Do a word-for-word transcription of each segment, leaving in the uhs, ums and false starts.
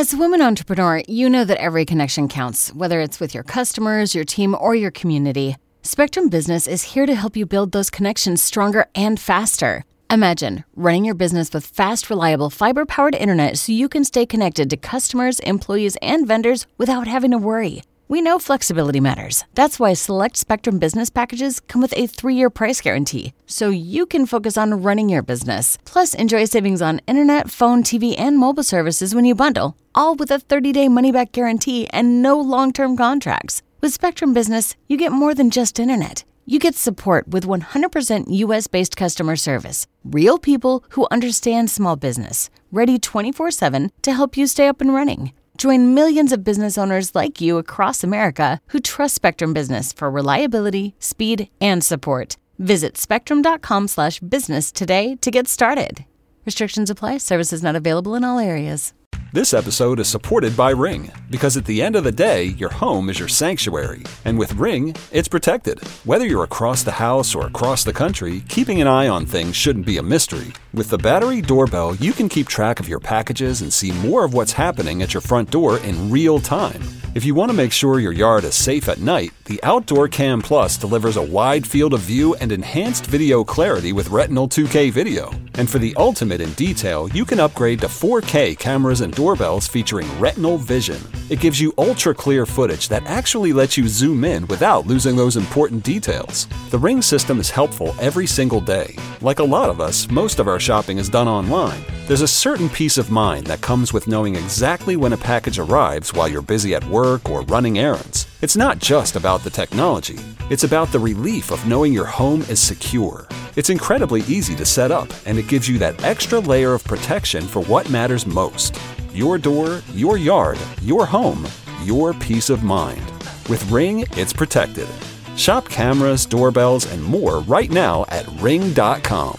As a woman entrepreneur, you know that every connection counts, whether it's with your customers, your team, or your community. Spectrum Business is here to help you build those connections stronger and faster. Imagine running your business with fast, reliable, fiber-powered internet so you can stay connected to customers, employees, and vendors without having to worry. We know flexibility matters. That's why select Spectrum Business packages come with a three-year price guarantee, so you can focus on running your business. Plus, enjoy savings on internet, phone, T V, and mobile services when you bundle, all with a thirty-day money-back guarantee and no long-term contracts. With Spectrum Business, you get more than just internet. You get support with one hundred percent U S-based customer service. Real people who understand small business, ready twenty-four seven to help you stay up and running. Join millions of business owners like you across America who trust Spectrum Business for reliability, speed, and support. Visit spectrum.com slash business today to get started. Restrictions apply. Services not available in all areas. This episode is supported by Ring, because at the end of the day, your home is your sanctuary. And with Ring, it's protected. Whether you're across the house or across the country, keeping an eye on things shouldn't be a mystery. With the Battery Doorbell, you can keep track of your packages and see more of what's happening at your front door in real time. If you want to make sure your yard is safe at night, the Outdoor Cam Plus delivers a wide field of view and enhanced video clarity with Retinal two K video. And for the ultimate in detail, you can upgrade to four K cameras and doorbells featuring Retinal Vision. It gives you ultra-clear footage that actually lets you zoom in without losing those important details. The Ring system is helpful every single day. Like a lot of us, most of our shopping is done online. There's a certain peace of mind that comes with knowing exactly when a package arrives while you're busy at work or running errands. It's not just about the technology. It's about the relief of knowing your home is secure. It's incredibly easy to set up, and it gives you that extra layer of protection for what matters most. Your door, your yard, your home, your peace of mind. With Ring, it's protected. Shop cameras, doorbells, and more right now at ring dot com.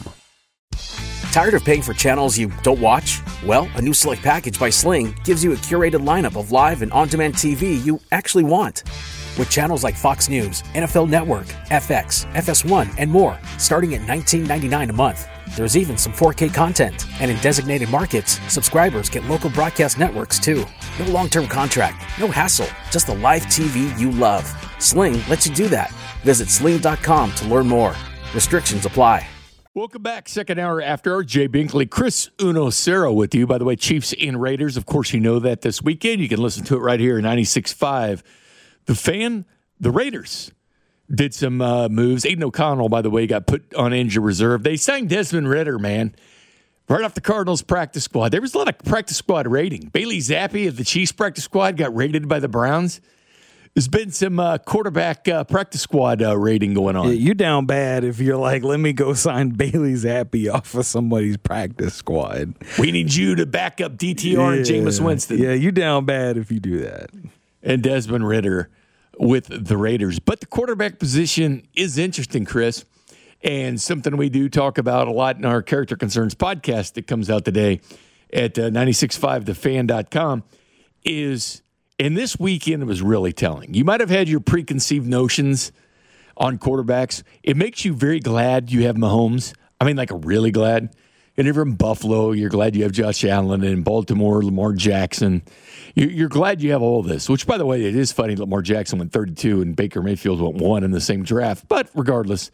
Tired of paying for channels you don't watch? Well, a new Select package by Sling gives you a curated lineup of live and on-demand T V you actually want. With channels like Fox News, N F L Network, F X, F S one, and more, starting at nineteen ninety-nine dollars a month. There's even some four K content. And in designated markets, subscribers get local broadcast networks too. No long-term contract, no hassle, just the live T V you love. Sling lets you do that. Visit sling dot com to learn more. Restrictions apply. Welcome back. Second hour after hour. Jay Binkley, Chris Unocero with you. By the way, Chiefs and Raiders. Of course, you know that this weekend. You can listen to it right here at ninety-six point five. The Fan, the Raiders did some uh, moves. Aiden O'Connell, by the way, got put on injured reserve. They signed Desmond Ridder, man, right off the Cardinals practice squad. There was a lot of practice squad rating. Bailey Zappi of the Chiefs practice squad got rated by the Browns. There's been some uh, quarterback uh, practice squad uh, rating going on. Yeah, you down bad if you're like, let me go sign Bailey Zappi off of somebody's practice squad. We need you to back up D T R yeah, and Jameis Winston. Yeah, you down bad if you do that. And Desmond Ridder with the Raiders. But the quarterback position is interesting, Chris, and something we do talk about a lot in our Character Concerns podcast that comes out today at uh, ninety-six point five the fan dot com is, and this weekend was really telling. You might have had your preconceived notions on quarterbacks. It makes you very glad you have Mahomes. I mean, like, really glad. And if you're in Buffalo, you're glad you have Josh Allen, and Baltimore, Lamar Jackson. You're glad you have all this, which, by the way, it is funny. Lamar Jackson went thirty-two and Baker Mayfield went one in the same draft. But regardless,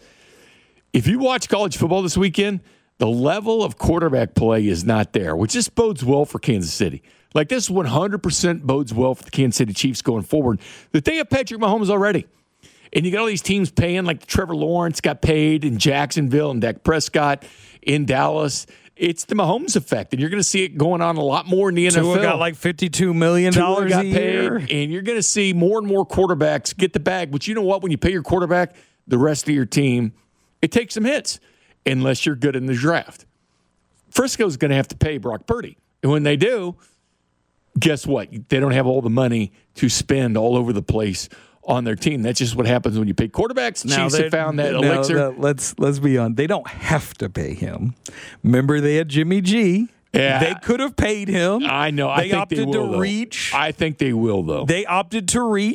if you watch college football this weekend, the level of quarterback play is not there, which just bodes well for Kansas City. Like, this one hundred percent bodes well for the Kansas City Chiefs going forward, that they have Patrick Mahomes already. And you got all these teams paying, like Trevor Lawrence got paid in Jacksonville and Dak Prescott in Dallas. It's the Mahomes effect, and you're going to see it going on a lot more in the N F L. Tua got like fifty-two million dollars a year. Paid, and you're going to see more and more quarterbacks get the bag. But you know what? When you pay your quarterback, the rest of your team, it takes some hits, unless you're good in the draft. Frisco's going to have to pay Brock Purdy. And when they do, guess what? They don't have all the money to spend all over the place on their team. That's just what happens when you pay quarterbacks. The Chiefs have found that no, elixir. No, let's let's be honest. They don't have to pay him. Remember, they had Jimmy G. Yeah. They could have paid him. I know. I they think opted they will, to though. reach. I think they will, though. They opted to reach,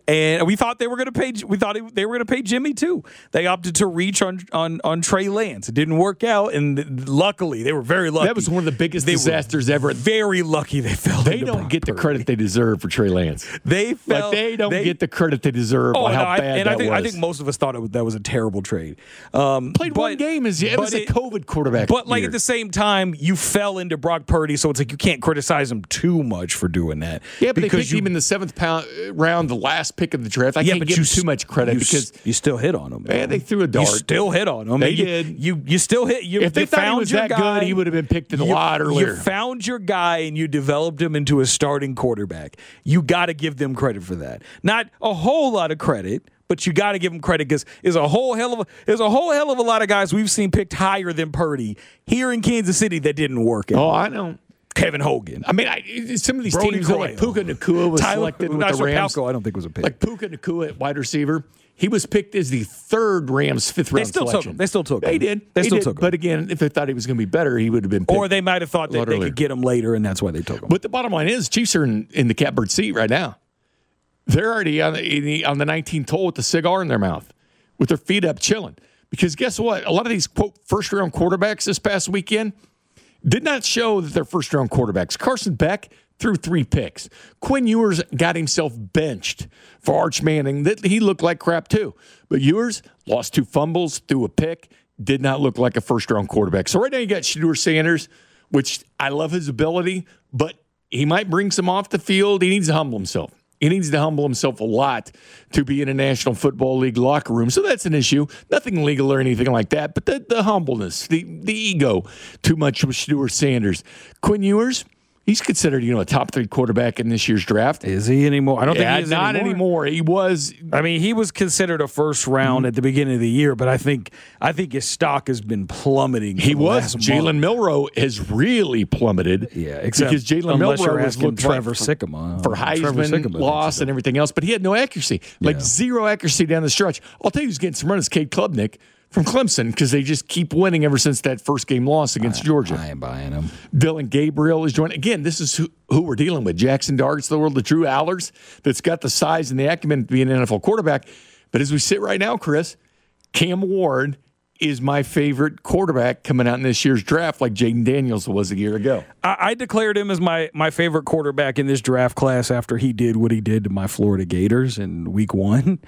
And we thought they were going to pay. We thought they were going to pay Jimmy too. They opted to reach on on on Trey Lance. It didn't work out, and luckily they were very lucky. That was one of the biggest they disasters ever. Very lucky they fell. They into don't Brock get the Purdy. credit they deserve for Trey Lance. They fell, like they don't they, get the credit they deserve oh, on how no, I, bad and that I think, was. I think most of us thought it was, that was a terrible trade. Um, Played but, one game as it was a it, COVID quarterback. But like year. at the same time, you fell into Brock Purdy, so it's like you can't criticize him too much for doing that. Yeah, but they picked you, him in the seventh pound, round, the last pick of the draft. I yeah, can't but give you, him too much credit you, because you still hit on him. Man, they threw a dart. You still hit on him. They you, did. You you still hit. You, if they you thought found he was your that guy, good, he would have been picked in a you, lot earlier. You found your guy and you developed him into a starting quarterback. You got to give them credit for that. Not a whole lot of credit, but you got to give them credit because there's a whole hell of a there's a whole hell of a lot of guys we've seen picked higher than Purdy here in Kansas City that didn't work out. Oh, I know. Kevin Hogan. I mean, I, some of these Brody teams, like Croyle. Puka Nacua was Tyler, selected with not the Rams. Palco, I don't think was a pick. Like Puka Nacua at wide receiver, he was picked as the third Rams fifth round they still selection. took him. They still took him. They did. They, they still did. took him. But again, if they thought he was going to be better, he would have been picked. Or they might have thought that they earlier. could get him later, and that's why they took him. But the bottom line is, Chiefs are in, in the catbird seat right now. They're already on the, in the, on the nineteenth hole with the cigar in their mouth, with their feet up chilling. Because guess what? A lot of these, quote, first-round quarterbacks this past weekend did not show that they're first-round quarterbacks. Carson Beck threw three picks. Quinn Ewers got himself benched for Arch Manning. That he looked like crap too. But Ewers lost two fumbles, threw a pick, did not look like a first-round quarterback. So right now you got Shedeur Sanders, which I love his ability, but he might bring some off the field. He needs to humble himself. He needs to humble himself a lot to be in a National Football League locker room. So that's an issue. Nothing legal or anything like that, but the, the humbleness, the, the ego, too much with Shedeur Sanders. Quinn Ewers, he's considered, you know, a top three quarterback in this year's draft. Is he anymore? I don't yeah, think he is not anymore. anymore. He was. I mean, he was considered a first round mm-hmm. at the beginning of the year, but I think I think his stock has been plummeting. He was. Jalen Milroe has really plummeted. Yeah, except because Jalen Milroe was looking Trevor like for, Sycamore for Heisman loss and everything else, but he had no accuracy, like yeah. zero accuracy down the stretch. I'll tell you who's getting some runs, Cade Klubnik from Clemson, because they just keep winning ever since that first game loss against I, Georgia. I ain't buying him. Dylan Gabriel is joining. Again, this is who, who we're dealing with. Jackson Dart's the world, the Drew Allers, that's got the size and the acumen to be an N F L quarterback. But as we sit right now, Chris, Cam Ward is my favorite quarterback coming out in this year's draft, like Jaden Daniels was a year ago. I, I declared him as my, my favorite quarterback in this draft class after he did what he did to my Florida Gators in week one.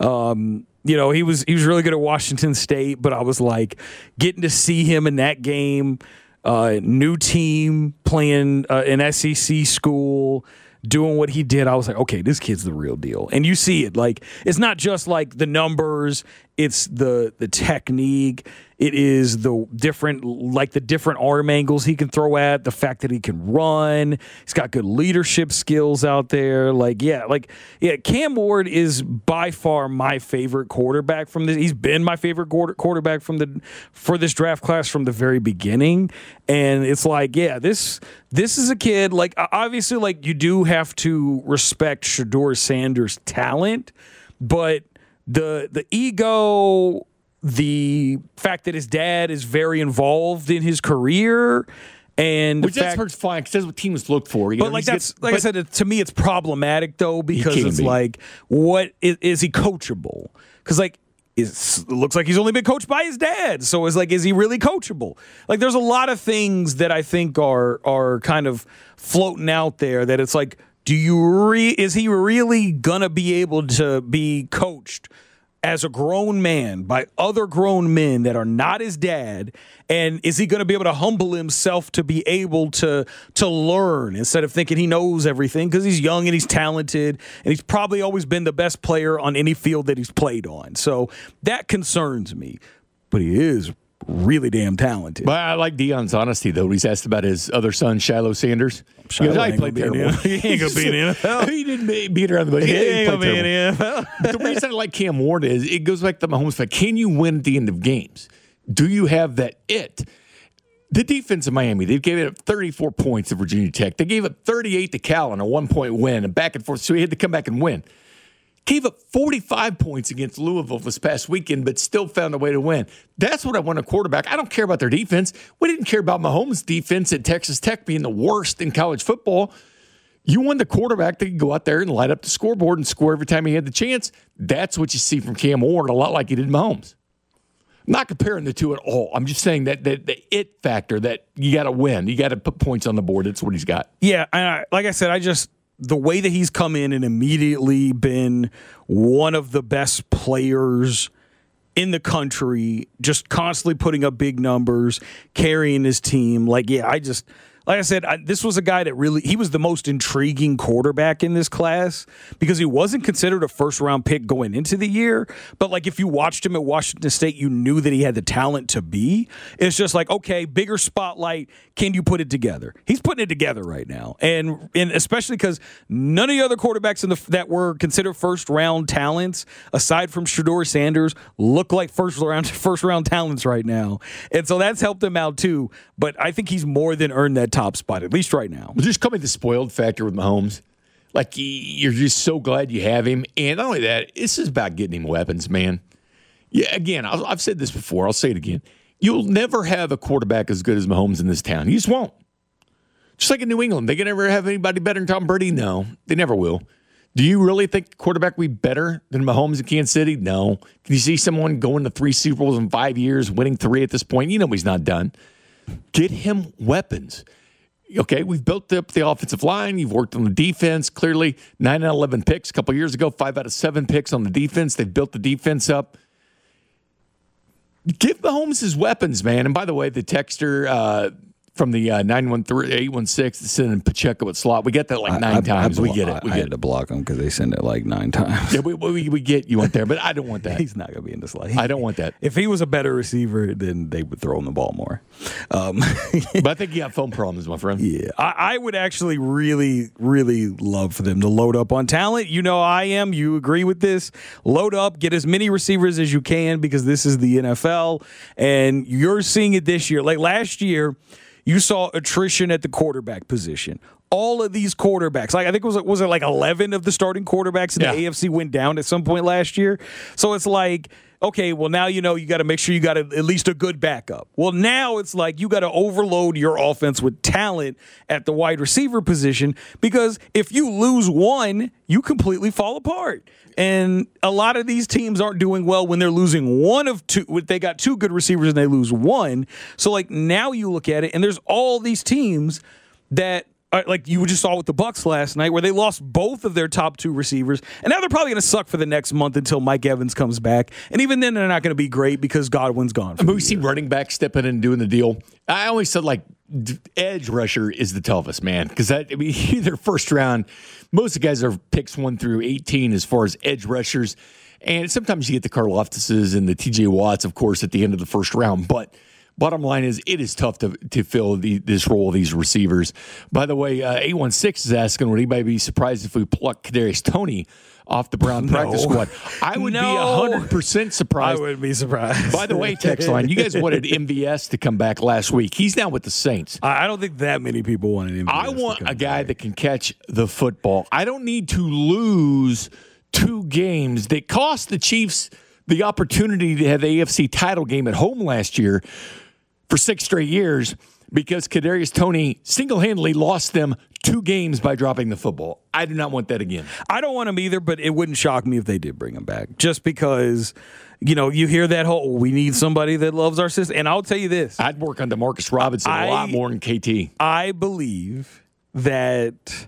Um, you know, he was he was really good at Washington State, but I was like getting to see him in that game, uh, new team playing uh, an S E C school, doing what he did. I was like, okay, this kid's the real deal. And you see it. Like, it's not just like the numbers, it's the the technique. It is the different, like the different arm angles he can throw at, the fact that he can run. He's got good leadership skills out there. Like, yeah, like, yeah, Cam Ward is by far my favorite quarterback from this. He's been my favorite quarter, quarterback from the for this draft class from the very beginning. And it's like, yeah, this this is a kid, like, obviously, like, you do have to respect Shedeur Sanders' talent, but the the ego, the fact that his dad is very involved in his career, and which fact, that's fine because that's what teams look for. You but know, like that's gets, like I said, to me it's problematic though because it's be. like, what is, is he coachable? Because like is, it looks like he's only been coached by his dad, so it's like, is he really coachable? Like, there's a lot of things that I think are are kind of floating out there that it's like, do you re- is he really gonna be able to be coached as a grown man by other grown men that are not his dad? And is he going to be able to humble himself to be able to to learn instead of thinking he knows everything, because he's young and he's talented and he's probably always been the best player on any field that he's played on. So that concerns me. But he is really damn talented. But I like Deion's honesty, though. He's asked about his other son, Shiloh Sanders. Shiloh goes, ain't I played gonna be in terrible. the- he ain't gonna be in the N F L. He didn't beat around the bush. He He ain't played gonna be in the terrible. N F L. The reason I like Cam Ward is it goes back to Mahomes' fact. Can you win at the end of games? Do you have that it? The defense of Miami, they gave it up thirty-four points to Virginia Tech. They gave up thirty-eight to Cal in a one-point win and back and forth, so he had to come back and win. Gave up forty-five points against Louisville this past weekend, but still found a way to win. That's what I want a quarterback. I don't care about their defense. We didn't care about Mahomes' defense at Texas Tech being the worst in college football. You want the quarterback that can go out there and light up the scoreboard and score every time he had the chance. That's what you see from Cam Ward, a lot like he did Mahomes. I'm not comparing the two at all. I'm just saying that, that the it factor, that you got to win. You got to put points on the board. That's what he's got. Yeah, and I, like I said, I just the way that he's come in and immediately been one of the best players in the country, just constantly putting up big numbers, carrying his team. Like, yeah, I just, like I said, I, this was a guy that really, he was the most intriguing quarterback in this class because he wasn't considered a first round pick going into the year. But like, if you watched him at Washington State, you knew that he had the talent to be. It's just like, okay, bigger spotlight. Can you put it together? He's putting it together right now. And and especially because none of the other quarterbacks in the that were considered first round talents, aside from Shedeur Sanders, look like first round first round talents right now. And so that's helped him out too. But I think he's more than earned that top spot, at least right now. Just coming the spoiled factor with Mahomes. Like, you're just so glad you have him. And not only that, this is about getting him weapons, man. Yeah, again, I've said this before. I'll say it again. You'll never have a quarterback as good as Mahomes in this town. You just won't. Just like in New England. They can never have anybody better than Tom Brady? No, they never will. Do you really think the quarterback will be better than Mahomes in Kansas City? No. Can you see someone going to three Super Bowls in five years, winning three at this point? You know he's not done. Get him weapons. Okay, we've built up the offensive line. You've worked on the defense. Clearly, nine out of eleven picks a couple years ago, five out of seven picks on the defense. They've built the defense up. Give Mahomes his weapons, man. And by the way, the texter uh, from the uh, nine one three, eight one six sending Pacheco at slot, we get that like nine I, times. I, I, we get it. We I get had it. to block them because they send it like nine times. Yeah, we, we, we get you went there, but I don't want that. He's not going to be in the slot. I don't want that. If he was a better receiver, then they would throw him the ball more. Um, but I think you have phone problems, my friend. Yeah, I, I would actually really, really love for them to load up on talent. You know I am. You agree with this. Load up, get as many receivers as you can because this is the N F L, and you're seeing it this year. Like last year, you saw attrition at the quarterback position. All of these quarterbacks, like I think it was was it like eleven of the starting quarterbacks in yeah. the A F C went down at some point last year. So it's like, okay, well now you know you got to make sure you got a, at least a good backup. Well now it's like you got to overload your offense with talent at the wide receiver position because if you lose one, you completely fall apart. And a lot of these teams aren't doing well when they're losing one of two. They got two good receivers and they lose one. So like now you look at it and there's all these teams that are, like you just saw with the Bucs last night where they lost both of their top two receivers. And now they're probably going to suck for the next month until Mike Evans comes back. And even then they're not going to be great because Godwin's gone. I mean, we see running back stepping in and doing the deal. I always said like edge rusher is the toughest, man. Because I mean, either first round, most of the guys are picks one through eighteen as far as edge rushers. And sometimes you get the Karloftises and the T J Watts, of course, at the end of the first round. But bottom line is it is tough to to fill the, this role of these receivers. By the way, uh, eight one six is asking, would anybody be surprised if we pluck Kadarius Toney off the Brown no. practice squad? I would no. be one hundred percent surprised. I would be surprised. By the way, text line, you guys wanted M V S to come back last week. He's now with the Saints. I don't think that many people wanted M V S. I want a guy back. that can catch the football. I don't need to lose two games that cost the Chiefs the opportunity to have the A F C title game at home last year for six straight years because Kadarius Toney single-handedly lost them two games by dropping the football. I do not want that again. I don't want him either, but it wouldn't shock me if they did bring him back. Just because, you know, you hear that whole, we need somebody that loves our system. And I'll tell you this. I'd work on DeMarcus Robinson I, a lot more than K T. I believe that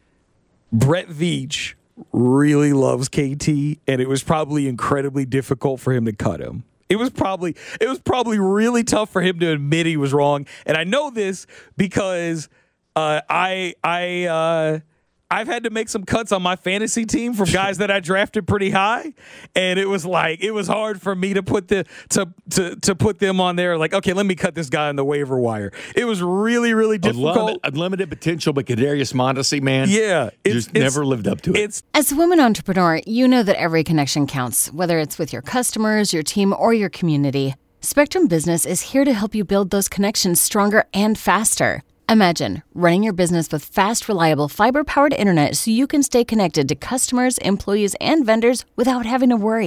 Brett Veach really loves K T, and it was probably incredibly difficult for him to cut him. It was probably it was probably really tough for him to admit he was wrong, and I know this because uh, I I uh, I've had to make some cuts on my fantasy team from guys that I drafted pretty high, and it was like it was hard for me to put the to to to put them on there. Like, okay, let me cut this guy on the waiver wire. It was really really difficult. Unlimited, unlimited potential, but Kadarius Mondesi, man, yeah, it's, just it's, never lived up to it. It's, As a women entrepreneur, you know that every connection counts, whether it's with your customers, your team, or your community. Spectrum Business is here to help you build those connections stronger and faster. Imagine running your business with fast, reliable, fiber-powered internet so you can stay connected to customers, employees, and vendors without having to worry.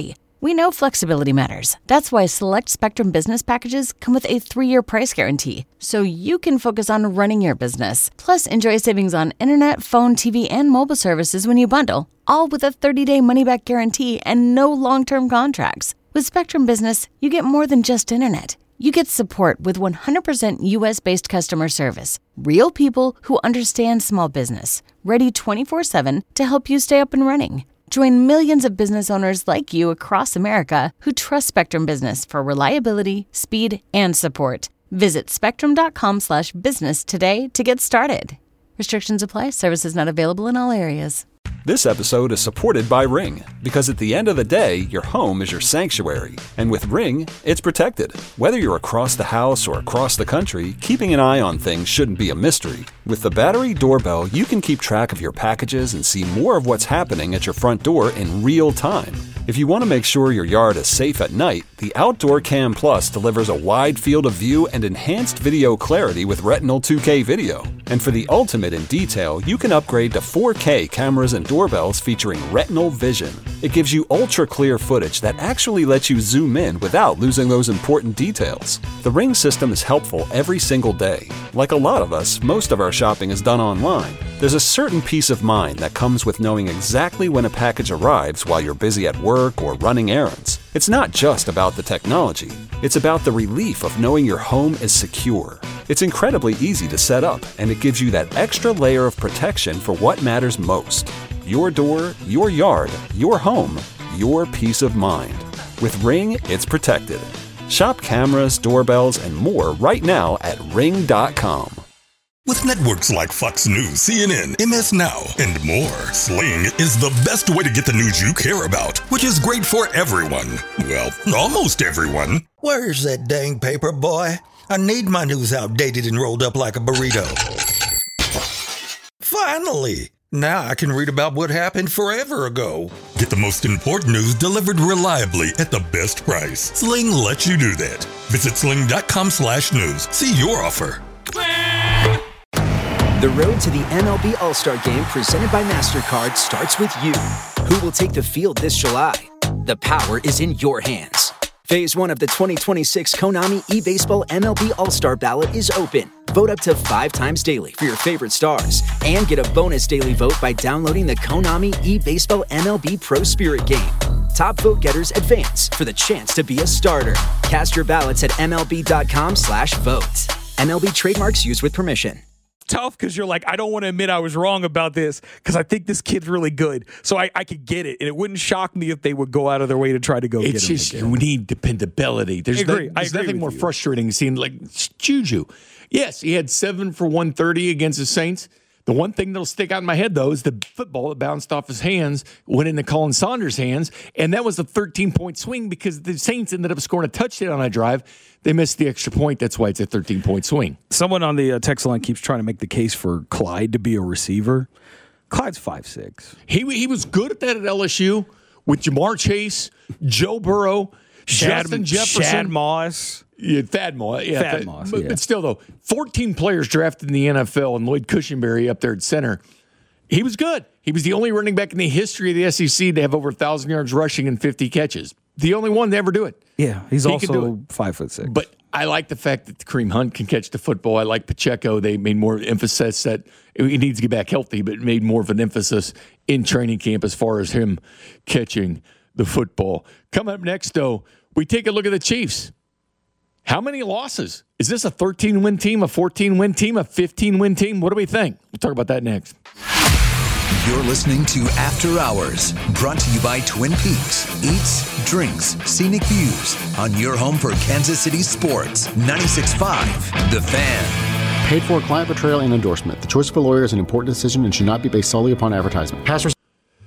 We know flexibility matters. That's why select Spectrum Business packages come with a three-year price guarantee, so you can focus on running your business. Plus, enjoy savings on internet, phone, T V, and mobile services when you bundle, all with a thirty-day money-back guarantee and no long-term contracts. With Spectrum Business, you get more than just internet. You get support with one hundred percent U S-based customer service, real people who understand small business, ready twenty-four seven to help you stay up and running. Join millions of business owners like you across America who trust Spectrum Business for reliability, speed, and support. Visit spectrum.com slash business today to get started. Restrictions apply. Services not available in all areas. This episode is supported by Ring, because at the end of the day, your home is your sanctuary. And with Ring, it's protected. Whether you're across the house or across the country, keeping an eye on things shouldn't be a mystery. With the battery doorbell, you can keep track of your packages and see more of what's happening at your front door in real time. If you want to make sure your yard is safe at night, the Outdoor Cam Plus delivers a wide field of view and enhanced video clarity with Retinal two K video. And for the ultimate in detail, you can upgrade to four K cameras and doorbells featuring Retinal Vision. It gives you ultra-clear footage that actually lets you zoom in without losing those important details. The Ring system is helpful every single day. Like a lot of us, most of our shopping is done online. There's a certain peace of mind that comes with knowing exactly when a package arrives while you're busy at work or running errands. It's not just about the technology. It's about the relief of knowing your home is secure. It's incredibly easy to set up, and it gives you that extra layer of protection for what matters most. Your door, your yard, your home, your peace of mind. With Ring, it's protected. Shop cameras, doorbells, and more right now at ring dot com. With networks like Fox News, C N N, M S Now, and more, Sling is the best way to get the news you care about, which is great for everyone. Well, almost everyone. Where's that dang paper, boy? I need my news outdated and rolled up like a burrito. Finally! Now I can read about what happened forever ago. Get the most important news delivered reliably at the best price. Sling lets you do that. Visit sling.com slash news. See your offer. The road to the M L B All-Star Game presented by MasterCard starts with you. Who will take the field this July? The power is in your hands. Phase one of the twenty twenty-six Konami eBaseball M L B All-Star Ballot is open. Vote up to five times daily for your favorite stars and get a bonus daily vote by downloading the Konami eBaseball M L B Pro Spirit game. Top vote getters advance for the chance to be a starter. Cast your ballots at mlb.com slash vote. M L B trademarks used with permission. Tough because you're like, I don't want to admit I was wrong about this because I think this kid's really good. So I, I could get it. And it wouldn't shock me if they would go out of their way to try to go it's get him. It's just you need dependability. There's, I agree. no, there's I agree nothing more you. frustrating than seeing like Juju. Yes, he had seven for one thirty against the Saints. The one thing that'll stick out in my head, though, is the football that bounced off his hands, went into Colin Saunders' hands, and that was a thirteen-point swing because the Saints ended up scoring a touchdown on that drive. They missed the extra point. That's why it's a thirteen-point swing. Someone on the uh, text line keeps trying to make the case for Clyde to be a receiver. Clyde's five six. He, he was good at that at L S U with Jamar Chase, Joe Burrow, Shad, Justin Jefferson. Shad Moss. Yeah, Thad Moss. Yeah, Thad Thad, Moss, but, yeah. but still, though, fourteen players drafted in the N F L, and Lloyd Cushenberry up there at center. He was good. He was the only running back in the history of the S E C to have over one thousand yards rushing and fifty catches. The only one to ever do it. Yeah, he's he also five foot six. But I like the fact that Kareem Hunt can catch the football. I like Pacheco. They made more emphasis that he needs to get back healthy, but made more of an emphasis in training camp as far as him catching the football. Coming up next, though, we take a look at the Chiefs. How many losses? Is this a thirteen-win team, a fourteen-win team, a fifteen-win team? What do we think? We'll talk about that next. You're listening to After Hours, brought to you by Twin Peaks. Eats, drinks, scenic views on your home for Kansas City sports. ninety-six point five The Fan. Paid for client portrayal and endorsement. The choice of a lawyer is an important decision and should not be based solely upon advertisement. Past res-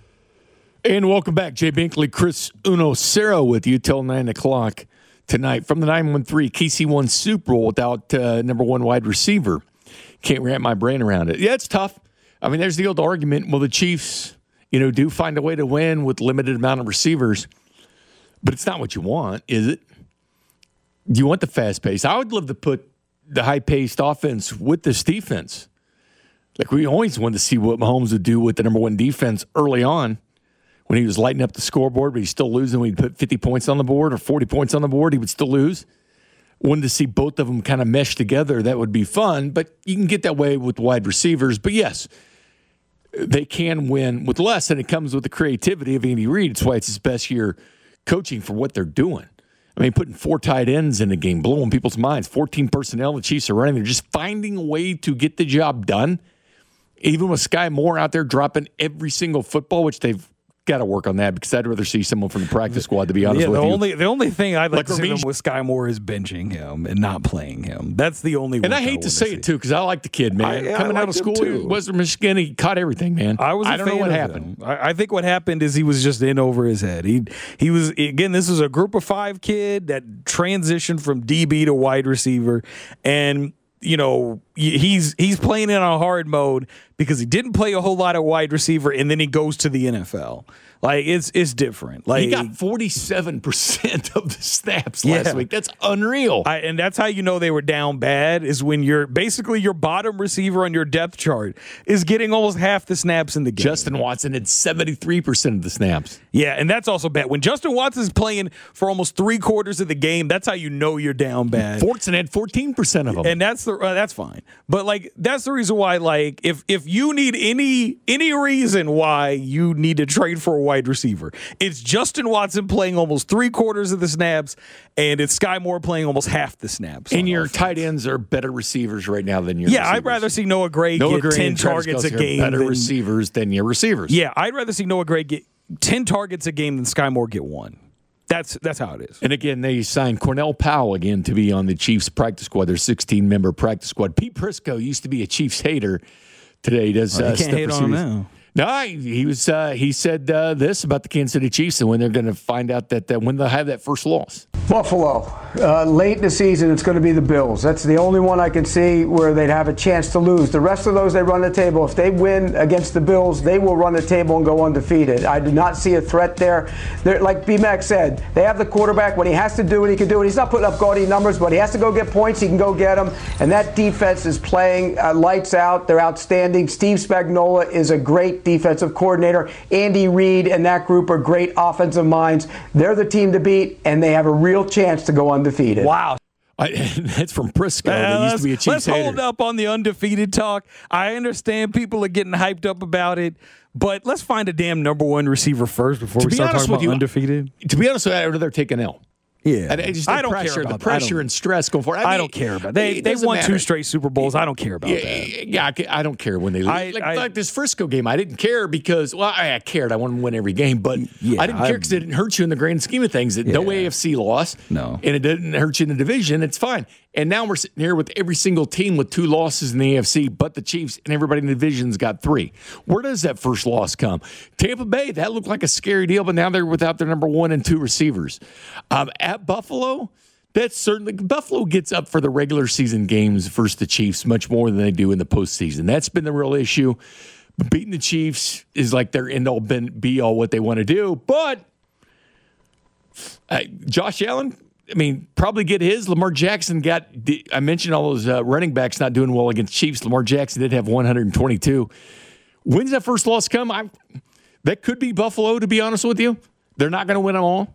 And welcome back. Jay Binkley, Chris Uno-Cero with you till nine o'clock tonight from the nine one three K C one Super Bowl without uh, number one wide receiver. Can't wrap my brain around it. Yeah, it's tough. I mean, there's the old argument. Well, the Chiefs, you know, do find a way to win with limited amount of receivers, but it's not what you want, is it? Do you want the fast pace? I would love to put the high-paced offense with this defense. Like, we always wanted to see what Mahomes would do with the number one defense early on. when he was lighting up the scoreboard, but he's still losing when he put fifty points on the board or forty points on the board, he would still lose. Wanted to see both of them kind of mesh together. That would be fun, but you can get that way with wide receivers. But yes, they can win with less, and it comes with the creativity of Andy Reid. It's why it's his best year coaching for what they're doing. I mean, putting four tight ends in the game, blowing people's minds, fourteen personnel the Chiefs are running. They're just finding a way to get the job done. Even with Sky Moore out there dropping every single football, which they've got to work on that because I'd rather see someone from the practice squad, to be honest yeah, with the you. Only, the only thing I'd like, like to see them with Sky Moore is benching him and not playing him. That's the only And I hate I to say see. it, too, because I like the kid, man. I, Coming I out of school in Western Michigan, he caught everything, man. I was a I don't fan know what of happened. I, I think what happened is he was just in over his head. He he was, again, this was a group of five kid that transitioned from D B to wide receiver. And you know, he's he's playing in a hard mode because he didn't play a whole lot of wide receiver, and then he goes to the N F L. Like, it's it's different. Like, he got forty-seven percent of the snaps yeah. last week. That's unreal. I, and that's how you know they were down bad, is when you're basically your bottom receiver on your depth chart is getting almost half the snaps in the game. Justin Watson had seventy-three percent of the snaps. Yeah, and that's also bad. When Justin Watson's playing for almost three quarters of the game, that's how you know you're down bad. Fortson had fourteen percent of them. And that's the uh, that's fine. But like that's the reason why, like, if if you need any any reason why you need to trade for a wide receiver, it's Justin Watson playing almost three quarters of the snaps, and it's Sky Moore playing almost half the snaps. And your offense. Tight ends are better receivers right now than your yeah. receivers. I'd rather see Noah Gray Noah get Gray ten targets a game. Better than, receivers than your receivers. Yeah, I'd rather see Noah Gray get ten targets a game than Sky Moore get one. That's that's how it is. And again, they signed Cornell Powell again to be on the Chiefs practice squad, their sixteen-member practice squad. Pete Prisco used to be a Chiefs hater. Today he does. Oh, uh, you can't hate on him now. No, he was. Uh, he said uh, this about the Kansas City Chiefs and when they're going to find out that uh, when they'll have that first loss. Buffalo, uh, late in the season, it's going to be the Bills. That's the only one I can see where they'd have a chance to lose. The rest of those, they run the table. If they win against the Bills, they will run the table and go undefeated. I do not see a threat there. They're, like B-Mac said, they have the quarterback. When he has to do it, he can do it. He's not putting up gaudy numbers, but he has to go get points. He can go get them. And that defense is playing uh, lights out. They're outstanding. Steve Spagnuolo is a great defensive coordinator. Andy Reid and that group are great offensive minds. They're the team to beat, and they have a real chance to go undefeated. Wow. I, that's from Prisco. Uh, that used to be a Chiefs let's hater. hold up on the undefeated talk. I understand people are getting hyped up about it, but let's find a damn number one receiver first before to we start talking about you, undefeated. To be honest with you, I'd rather take an L. Yeah, I, just I don't pressure, care about the pressure and stress going forward. I, mean, I don't care about they. They won matter. two straight Super Bowls. I don't care about yeah, that. Yeah, I don't care when they lose. I, like, I, like this Frisco game, I didn't care because well, I, I cared. I wanted to win every game, but yeah, I didn't care because it didn't hurt you in the grand scheme of things. That yeah. No A F C loss, no, and it didn't hurt you in the division. It's fine. And now we're sitting here with every single team with two losses in the A F C, but the Chiefs and everybody in the division's got three. Where does that first loss come? Tampa Bay, that looked like a scary deal, but now they're without their number one and two receivers. Um, at Buffalo, that's certainly Buffalo gets up for the regular season games versus the Chiefs much more than they do in the postseason. That's been the real issue. But beating the Chiefs is like their end all be all what they want to do. But uh, Josh Allen, I mean, probably get his. Lamar Jackson got, I mentioned all those uh, running backs not doing well against Chiefs. Lamar Jackson did have one hundred twenty-two. When's that first loss come? I, that could be Buffalo, to be honest with you. They're not going to win them all.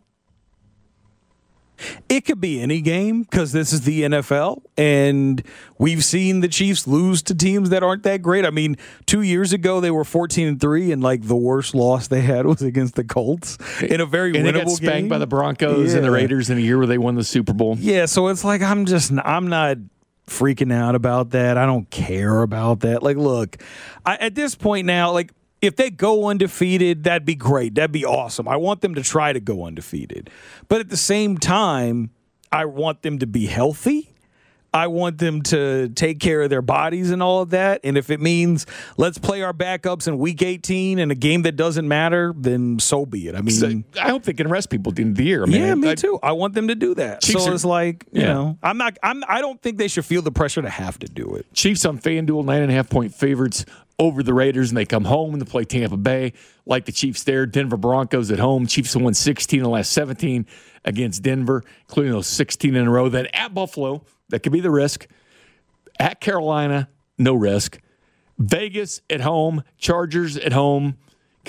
It could be any game because this is the N F L, and we've seen the Chiefs lose to teams that aren't that great. I mean, two years ago they were fourteen and three, and like the worst loss they had was against the Colts in a very and winnable they got spanked game by the Broncos yeah. and the Raiders in a year where they won the Super Bowl. Yeah, so it's like I'm just I'm not freaking out about that. I don't care about that. Like, look, I, at this point now, like. If they go undefeated, that'd be great. That'd be awesome. I want them to try to go undefeated. But at the same time, I want them to be healthy. I want them to take care of their bodies and all of that. And if it means let's play our backups in week eighteen in a game that doesn't matter, then so be it. I mean, so, I hope they can rest people at the end of the year. I mean, yeah, I, me I, too. I want them to do that. Chiefs so are, it's like, you yeah. know, I'm not, I'm, I don't think they should feel the pressure to have to do it. Chiefs on FanDuel, nine and a half point favorites over the Raiders, and they come home and they play Tampa Bay. Like the Chiefs there, Denver Broncos at home. Chiefs have won sixteen in the last seventeen against Denver, including those sixteen in a row. Then at Buffalo, that could be the risk. At Carolina, no risk. Vegas at home, Chargers at home, because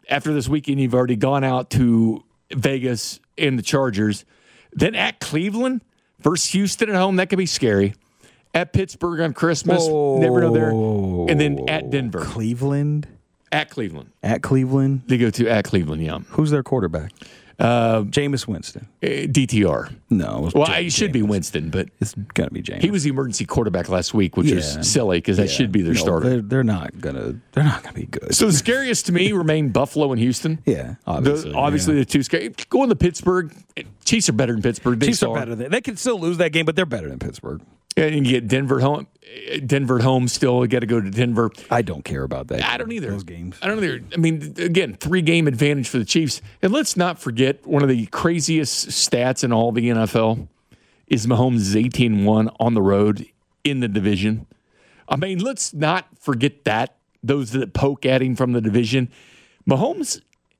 after this weekend, you've already gone out to Vegas and the Chargers. Then at Cleveland versus Houston at home, that could be scary. At Pittsburgh on Christmas, Whoa. never know there. And then at Denver. Cleveland? At Cleveland. At Cleveland? They go to at Cleveland, yeah. Who's their quarterback? Uh, Jameis Winston. Uh, D T R. No. It was well, James, it should Jameis. be Winston, but it's got to be Jameis. He was the emergency quarterback last week, which yeah. is silly because that yeah. should be their no, starter. They're, they're not gonna. They're not gonna be good. So the scariest to me remain Buffalo and Houston. Yeah, obviously. The, obviously, yeah. the two scary. Going to Pittsburgh, Chiefs are better than Pittsburgh. They Chiefs saw. are better than. They can still lose that game, but they're better than Pittsburgh. And you get Denver at home. Denver at home still. You got to go to Denver. I don't care about that. I don't either. Those games. I don't either. I mean, again, three game advantage for the Chiefs. And let's not forget one of the craziest stats in all the N F L is Mahomes is eighteen and one on the road in the division. I mean, let's not forget that. Those that poke at him from the division. Mahomes,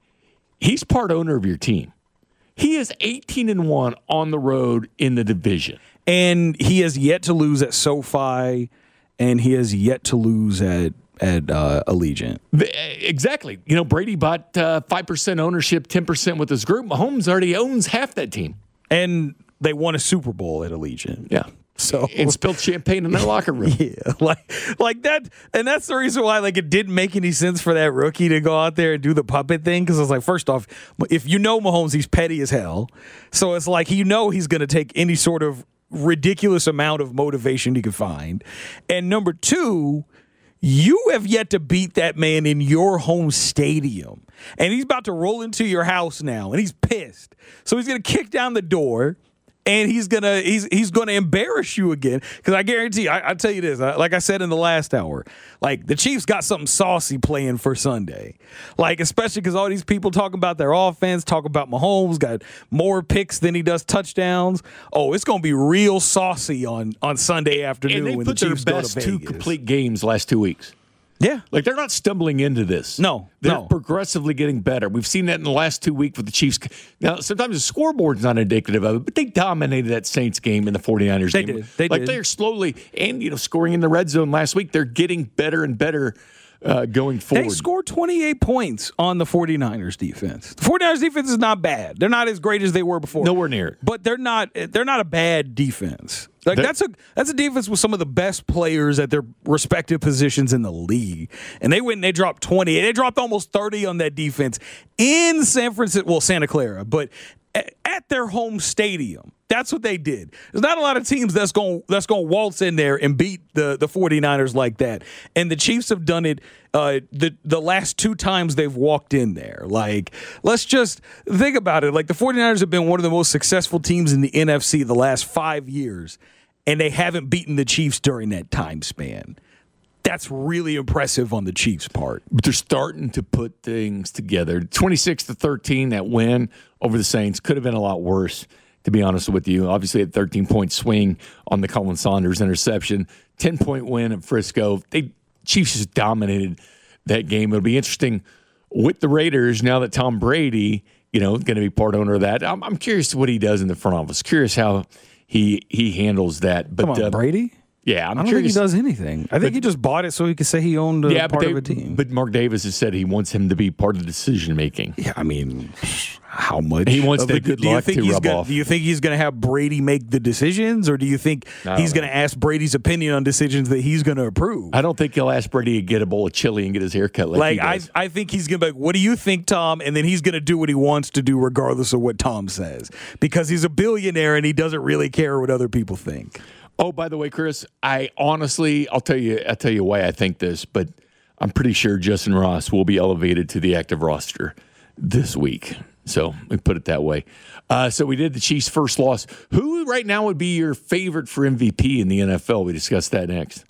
he's part owner of your team. He is eighteen and one on the road in the division. And he has yet to lose at SoFi, and he has yet to lose at at uh, Allegiant. Exactly. You know, Brady bought uh, five percent ownership, ten percent with his group. Mahomes already owns half that team. And they won a Super Bowl at Allegiant. Yeah. So and spilled champagne in their locker room. Yeah, like like that, and that's the reason why like it didn't make any sense for that rookie to go out there and do the puppet thing. Because I was like, first off, if you know Mahomes, he's petty as hell. So it's like you know he's going to take any sort of ridiculous amount of motivation he can find. And number two, you have yet to beat that man in your home stadium, and he's about to roll into your house now, and he's pissed. So he's going to kick down the door. And he's gonna he's he's gonna embarrass you again, because I guarantee I, I tell you this, like I said in the last hour, like the Chiefs got something saucy playing for Sunday, like especially because all these people talking about their offense, talk about Mahomes got more picks than he does touchdowns. Oh, it's gonna be real saucy on on Sunday afternoon. And they when put the their Chiefs go best to two Vegas. complete games last two weeks. Yeah. Like, they're not stumbling into this. No, They're no. progressively getting better. We've seen that in the last two weeks with the Chiefs. Now, sometimes the scoreboard's not indicative of it, but they dominated that Saints game and the 49ers They game. did. They like, did. they're slowly, and, you know, scoring in the red zone last week, they're getting better and better uh, going forward. They scored twenty-eight points on the 49ers defense. The 49ers defense is not bad. They're not as great as they were before. Nowhere near it. But they're not they're not a bad defense. Like They're- that's a that's a defense with some of the best players at their respective positions in the league. And they went and they dropped twenty. They dropped almost thirty on that defense in San Francisco, well, Santa Clara, but at, at their home stadium. That's what they did. There's not a lot of teams that's going that's going to waltz in there and beat the the 49ers like that. And the Chiefs have done it uh, the the last two times they've walked in there. Like, let's just think about it. Like, the 49ers have been one of the most successful teams in the N F C the last five years, and they haven't beaten the Chiefs during that time span. That's really impressive on the Chiefs' part. But they're starting to put things together. twenty-six to thirteen, that win over the Saints could have been a lot worse, to be honest with you. Obviously, a thirteen-point swing on the Colin Saunders interception. ten-point win at Frisco. They Chiefs just dominated that game. It'll be interesting with the Raiders now that Tom Brady, you know, going to be part owner of that. I'm, I'm curious what he does in the front office. Curious how he he handles that. But Come on, uh, Brady? Yeah, I'm I don't curious. think he does anything. I think But- he just bought it so he could say he owned a yeah, but, part they, of a team. but Mark Davis has said he wants him to be part of the decision making. Yeah, I mean, how much? He wants of that the- good do you luck think to he's rub gonna, off. Do you think he's going to have Brady make the decisions, or do you think I don't he's know. going to ask Brady's opinion on decisions that he's going to approve? I don't think he'll ask Brady to get a bowl of chili and get his hair cut like, Like, he I, does. I think he's going to be like, what do you think, Tom? And then he's going to do what he wants to do regardless of what Tom says, because he's a billionaire and he doesn't really care what other people think. Oh, by the way, Chris, I honestly, I'll tell you, I'll tell you why I think this, but I'm pretty sure Justin Ross will be elevated to the active roster this week. So we put it that way. Uh, so we did the Chiefs' first loss. Who right now would be your favorite for M V P in the N F L? We discuss that next.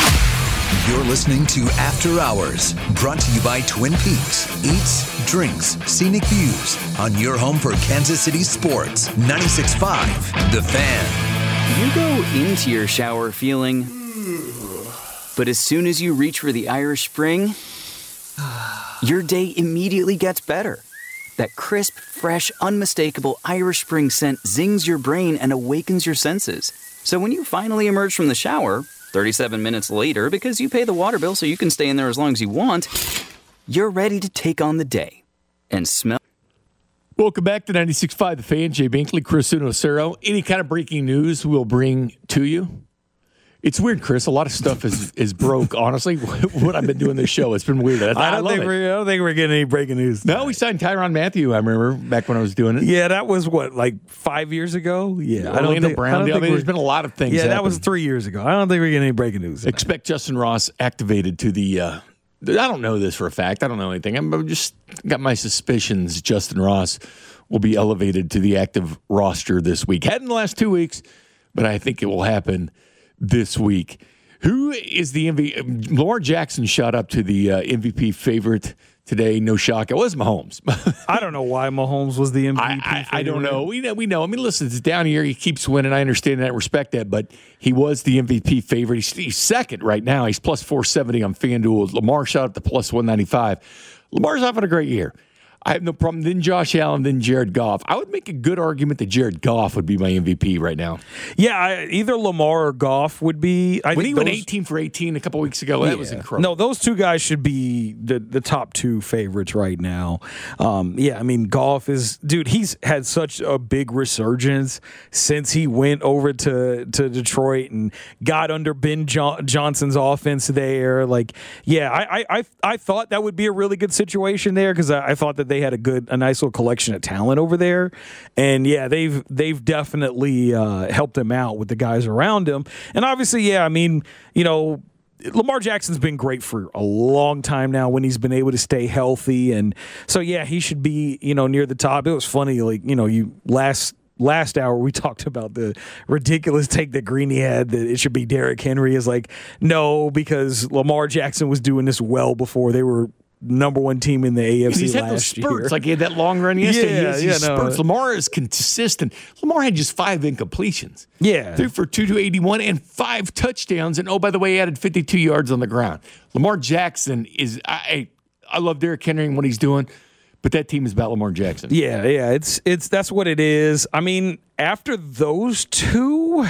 You're listening to After Hours, brought to you by Twin Peaks. Eats, drinks, scenic views on your home for Kansas City sports. ninety-six point five The Fan. You go into your shower feeling, but as soon as you reach for the Irish Spring, your day immediately gets better. That crisp, fresh, unmistakable Irish Spring scent zings your brain and awakens your senses. So when you finally emerge from the shower, thirty-seven minutes later, because you pay the water bill so you can stay in there as long as you want, you're ready to take on the day and smell. Welcome back to ninety-six point five The Fan. Jay Binkley, Chris Unocero. Any kind of breaking news we'll bring to you. It's weird, Chris. A lot of stuff is, is broke, honestly. What I've been doing this show, it's been weird. I, I, don't I, think we're, I don't think we're getting any breaking news tonight. No, we signed Tyrann Mathieu, I remember, back when I was doing it. Yeah, that was, what, like five years ago? Yeah. Orlando I don't think, Brown. I, don't I think mean, there's been a lot of things Yeah, happen. that was three years ago. I don't think we're getting any breaking news tonight. Expect Justin Ross activated to the uh, – I don't know this for a fact. I don't know anything. I'm just got my suspicions Justin Ross will be elevated to the active roster this week. Hadn't the last two weeks, but I think it will happen this week. Who is the M V P? Lamar Jackson shot up to the uh, M V P favorite today. No shock. It was Mahomes. I don't know why Mahomes was the M V P. I, I, I don't know. We know. We know. I mean, listen, it's down here. He keeps winning. I understand that. Respect that. But he was the M V P favorite. He's, he's second right now. He's plus four seventy on FanDuel. Lamar shot up to plus one ninety-five. Lamar's having a great year. I have no problem. Then Josh Allen, then Jared Goff. I would make a good argument that Jared Goff would be my M V P right now. Yeah, I, either Lamar or Goff would be. I when think he those, went eighteen for eighteen a couple weeks ago, yeah. that was incredible. No, those two guys should be the, the top two favorites right now. Um, yeah, I mean, Goff is, dude, he's had such a big resurgence since he went over to, to Detroit and got under Ben jo- Johnson's offense there. Like, yeah, I, I, I thought that would be a really good situation there because I, I thought that they had a good, a nice little collection of talent over there, and yeah, they've they've definitely uh, helped him out with the guys around him, and obviously, yeah, I mean, you know, Lamar Jackson's been great for a long time now when he's been able to stay healthy, and so yeah, he should be, you know, near the top. It was funny, like, you know, you last. Last hour, we talked about the ridiculous take that Greeny had that it should be Derrick Henry. Is like, no, because Lamar Jackson was doing this well before they were number one team in the A F C he's last had those spurts. year. Like he had that long run yesterday. Yeah, he has, he has yeah, no. spurts. Lamar is consistent. Lamar had just five incompletions. Yeah. Threw for two eighty-one and five touchdowns. And, oh, by the way, he added fifty-two yards on the ground. Lamar Jackson is I, – I love Derrick Henry and what he's doing. But that team is about Lamar Jackson. Yeah, yeah, it's it's that's what it is. I mean, after those two,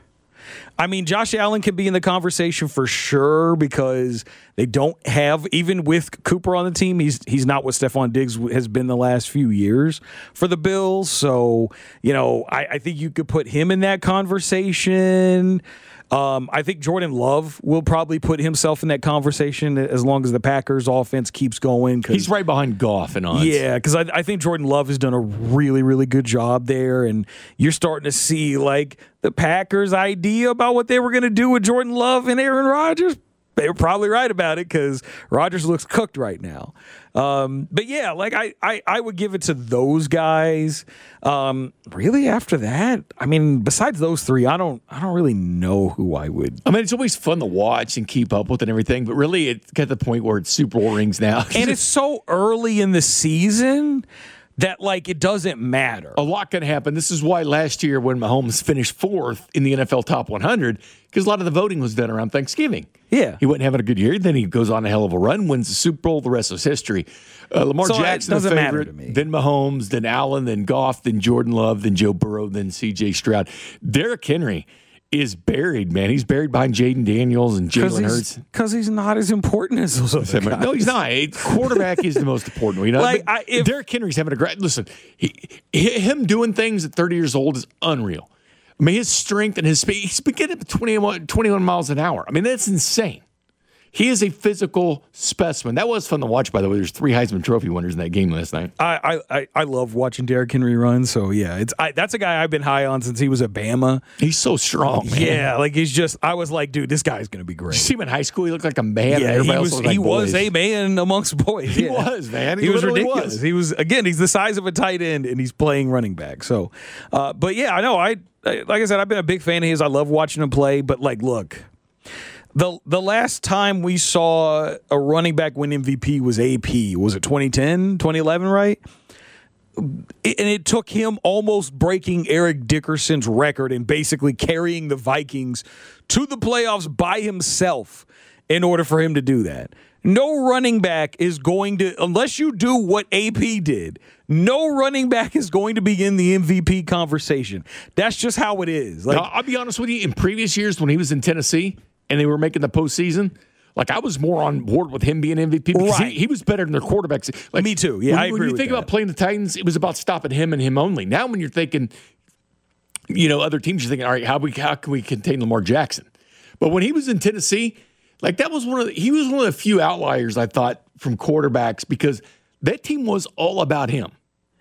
I mean, Josh Allen can be in the conversation for sure because they don't have, even with Cooper on the team, he's he's not what Stephon Diggs has been the last few years for the Bills. So, you know, I, I think you could put him in that conversation. Um, I think Jordan Love will probably put himself in that conversation as long as the Packers offense keeps going. He's right behind Goff in odds. Yeah, because I, I think Jordan Love has done a really, really good job there, and you're starting to see like the Packers' idea about what they were going to do with Jordan Love and Aaron Rodgers. They were probably right about it because Rodgers looks cooked right now. Um, but yeah, like I, I, I would give it to those guys. Um, really, after that, I mean, besides those three, I don't, I don't really know who I would. I mean, it's always fun to watch and keep up with and everything, but really, it's got to the point where it's Super Bowl rings now, and it's so early in the season that, like, it doesn't matter. A lot can happen. This is why last year when Mahomes finished fourth in the N F L Top one hundred, because a lot of the voting was done around Thanksgiving. Yeah. He wasn't having a good year. Then he goes on a hell of a run, wins the Super Bowl. The rest is history. Uh, Lamar so Jackson, doesn't the matter favorite, to me. Then Mahomes, then Allen, then Goff, then Jordan Love, then Joe Burrow, then C J Stroud. Derrick Henry is buried, man. He's buried behind Jaden Daniels and Jalen Hurts. Because he's not as important as those other guys. No, he's not. Quarterback is the most important. You know, like, I, if, Derrick Henry's having a great. Listen, he, him doing things at thirty years old is unreal. I mean, his strength and his speed. He's been getting up to twenty-one, twenty-one miles an hour. I mean, that's insane. He is a physical specimen. That was fun to watch, by the way. There's three Heisman Trophy winners in that game last night. I I, I love watching Derrick Henry run. So, yeah, it's I, that's a guy I've been high on since he was at Bama. He's so strong, man. Yeah, like he's just – I was like, dude, this guy's going to be great. Did you see him in high school? He looked like a man. Yeah, he was, like he boys. was a man amongst boys. He yeah. was, man. He, he was literally ridiculous. was. He was, again, he's the size of a tight end, and he's playing running back. So, uh, but, yeah, I know. I Like I said, I've been a big fan of his. I love watching him play. But, like, look – The the last time we saw a running back win M V P was A P. Was it twenty ten, twenty eleven, right? It, and it took him almost breaking Eric Dickerson's record and basically carrying the Vikings to the playoffs by himself in order for him to do that. No running back is going to, unless you do what A P did, no running back is going to be in the M V P conversation. That's just how it is. Like, now, I'll be honest with you. In previous years when he was in Tennessee, and they were making the postseason, Like, I was more on board with him being M V P because Right. he, he was better than their quarterbacks. Like, Me too. Yeah, when, I agree When you with think that. about playing the Titans, it was about stopping him and him only. Now, when you're thinking, you know, other teams, you're thinking, all right, how we how can we contain Lamar Jackson? But when he was in Tennessee, like that was one of the, he was one of the few outliers I thought from quarterbacks because that team was all about him.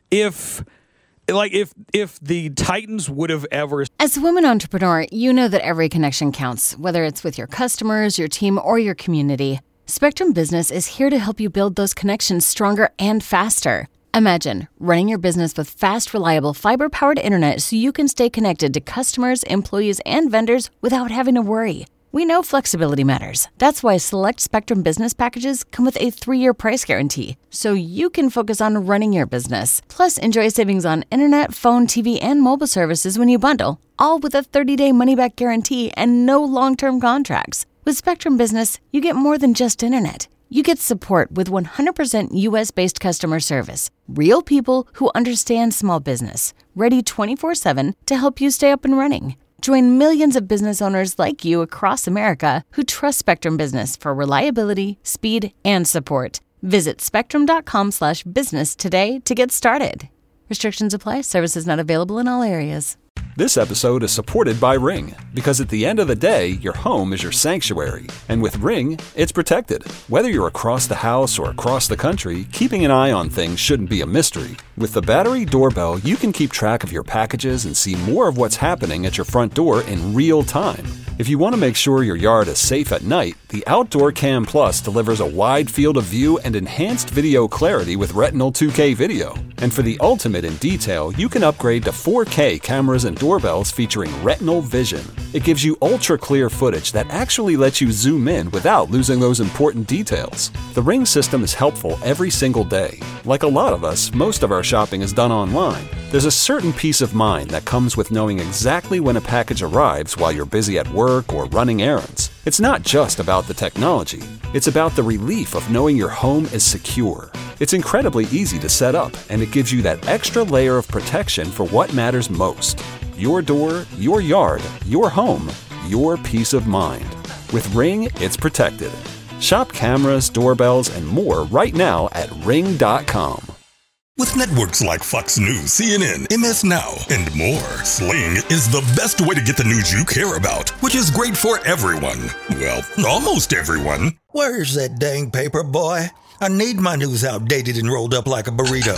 If like if if the Titans would have ever As a woman entrepreneur, you know that every connection counts, whether it's with your customers, your team, or your community. Spectrum Business is here to help you build those connections stronger and faster. Imagine running your business with fast, reliable, fiber-powered internet so you can stay connected to customers, employees, and vendors without having to worry. We know flexibility matters. That's why select Spectrum Business packages come with a three-year price guarantee, so you can focus on running your business. Plus, enjoy savings on internet, phone, T V, and mobile services when you bundle, all with a thirty-day money-back guarantee and no long-term contracts. With Spectrum Business, you get more than just internet. You get support with one hundred percent U S-based customer service, real people who understand small business, ready twenty-four seven to help you stay up and running. Join millions of business owners like you across America who trust Spectrum Business for reliability, speed, and support. Visit spectrum.com slash business today to get started. Restrictions apply. Services not available in all areas. This episode is supported by Ring, because at the end of the day, your home is your sanctuary. And with Ring, it's protected. Whether you're across the house or across the country, keeping an eye on things shouldn't be a mystery. With the battery doorbell, you can keep track of your packages and see more of what's happening at your front door in real time. If you want to make sure your yard is safe at night, the Outdoor Cam Plus delivers a wide field of view and enhanced video clarity with Retinal two K video. And for the ultimate in detail, you can upgrade to four K cameras and doorbells featuring Retinal Vision. It gives you ultra-clear footage that actually lets you zoom in without losing those important details. The Ring system is helpful every single day. Like a lot of us, most of our shopping is done online. There's a certain peace of mind that comes with knowing exactly when a package arrives while you're busy at work or running errands. It's not just about the technology. It's about the relief of knowing your home is secure. It's incredibly easy to set up, and it gives you that extra layer of protection for what matters most. Your door, your yard, your home, your peace of mind. With Ring, it's protected. Shop cameras, doorbells, and more right now at ring dot com. With networks like Fox News, C N N, M S Now, and more, Sling is the best way to get the news you care about, which is great for everyone. Well, almost everyone. Where's that dang paper, boy? I need my news outdated and rolled up like a burrito.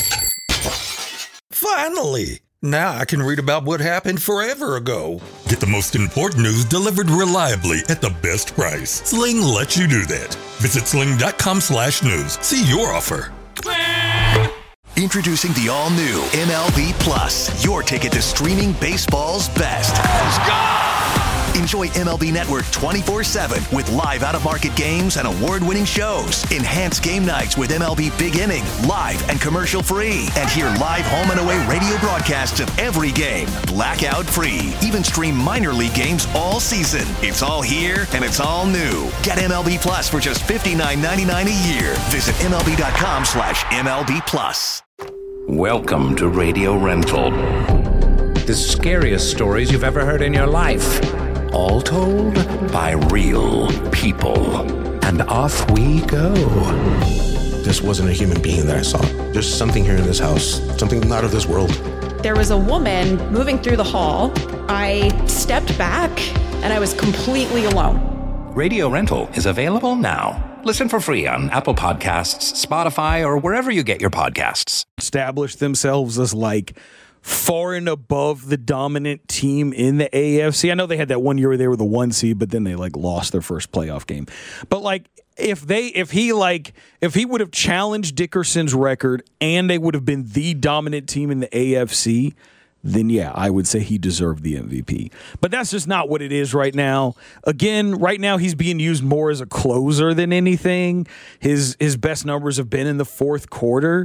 Finally! Now I can read about what happened forever ago. Get the most important news delivered reliably at the best price. Sling lets you do that. Visit sling.com slash news. See your offer. Introducing the all-new M L B Plus, your ticket to streaming baseball's best. Let's go! Enjoy M L B Network twenty-four seven with live out-of-market games and award-winning shows. Enhance game nights with M L B Big Inning, live and commercial-free. And hear live home and away radio broadcasts of every game, blackout-free. Even stream minor league games all season. It's all here and it's all new. Get M L B Plus for just fifty-nine ninety-nine a year. Visit MLB.com slash MLB Plus. Welcome to Radio Rental. The scariest stories you've ever heard in your life. All told by real people. And off we go. This wasn't a human being that I saw. There's something here in this house. Something not of this world. There was a woman moving through the hall. I stepped back and I was completely alone. Radio Rental is available now. Listen for free on Apple Podcasts, Spotify, or wherever you get your podcasts. Establish themselves as like far and above the dominant team in the A F C. I know they had that one year where they were the one seed, but then they like lost their first playoff game. But like if they, if he like, if he would have challenged Dickerson's record and they would have been the dominant team in the A F C, then yeah, I would say he deserved the M V P. But that's just not what it is right now. Again, right now he's being used more as a closer than anything. His his best numbers have been in the fourth quarter.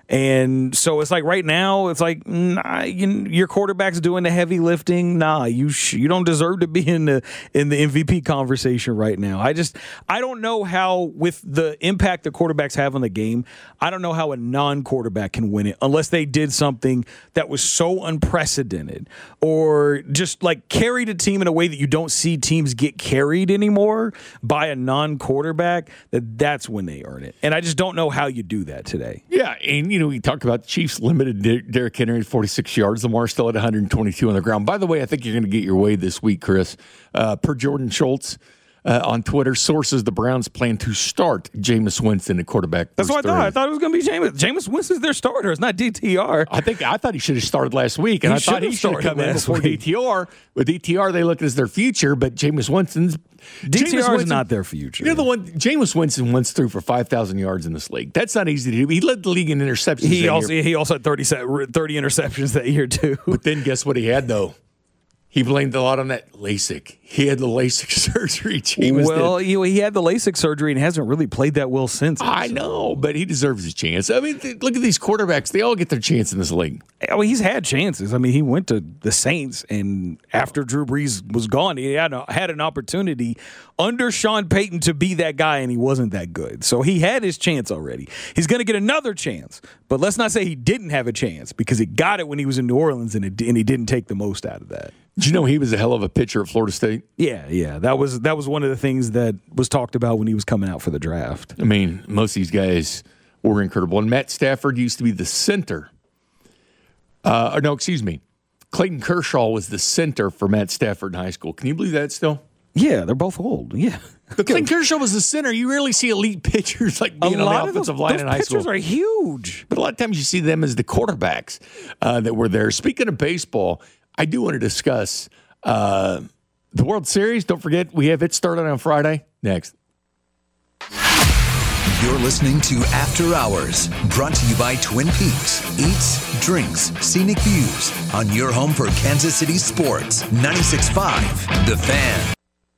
And so it's like right now, it's like nah, you, your quarterback's doing the heavy lifting. Nah, you sh- you don't deserve to be in the in the M V P conversation right now. I just I don't know how, with the impact the quarterbacks have on the game, I don't know how a non-quarterback can win it unless they did something that was so unprecedented or just like carried a team in a way that you don't see teams get carried anymore by a non-quarterback. That that's when they earn it. And I just don't know how you do that today. Yeah, and you know, we talked about the Chiefs limited Der- Derrick Henry at forty-six yards. Lamar still at one hundred twenty-two on the ground. By the way, I think you're going to get your way this week, Chris. Uh, per Jordan Schultz uh, on Twitter, sources, the Browns plan to start Jameis Winston at quarterback. That's what I thought. I thought it was going to be Jameis. Jameis Winston's their starter. It's not D T R. I think I thought he should have started last week, and He I thought he should have come in before week. D T R. With D T R, they look as their future, but Jameis Winston's D T R Jameis is Winston- not their future. You know the one Jameis Winston once threw for five thousand yards in this league. That's not easy to do. He led the league in interceptions. He that also year. he also had thirty, se- thirty interceptions that year too. But then guess what he had though? He blamed a lot on that LASIK. He had the LASIK surgery. Jameis well, did. you know, he had the LASIK surgery and hasn't really played that well since. I know, but he deserves his chance. I mean, th- look at these quarterbacks. They all get their chance in this league. Well, he's had chances. I mean, he went to the Saints, and after Drew Brees was gone, he had, a, had an opportunity under Sean Payton to be that guy, and he wasn't that good. So he had his chance already. He's going to get another chance, but let's not say he didn't have a chance because he got it when he was in New Orleans, and, it, and he didn't take the most out of that. Did you know he was a hell of a pitcher at Florida State? Yeah, yeah. That was that was one of the things that was talked about when he was coming out for the draft. I mean, most of these guys were incredible. And Matt Stafford used to be the center. Uh, or no, excuse me. Clayton Kershaw was the center for Matt Stafford in high school. Can you believe that still? Yeah, they're both old. Yeah. But Clayton Kershaw was the center. You rarely see elite pitchers like being a on lot the of those, offensive line those in high school. pitchers are huge. But a lot of times you see them as the quarterbacks uh, that were there. Speaking of baseball, I do want to discuss uh, the World Series. Don't forget, we have it started on Friday. Next. You're listening to After Hours, brought to you by Twin Peaks. Eats, drinks, scenic views on your home for Kansas City sports. ninety-six point five The Fan.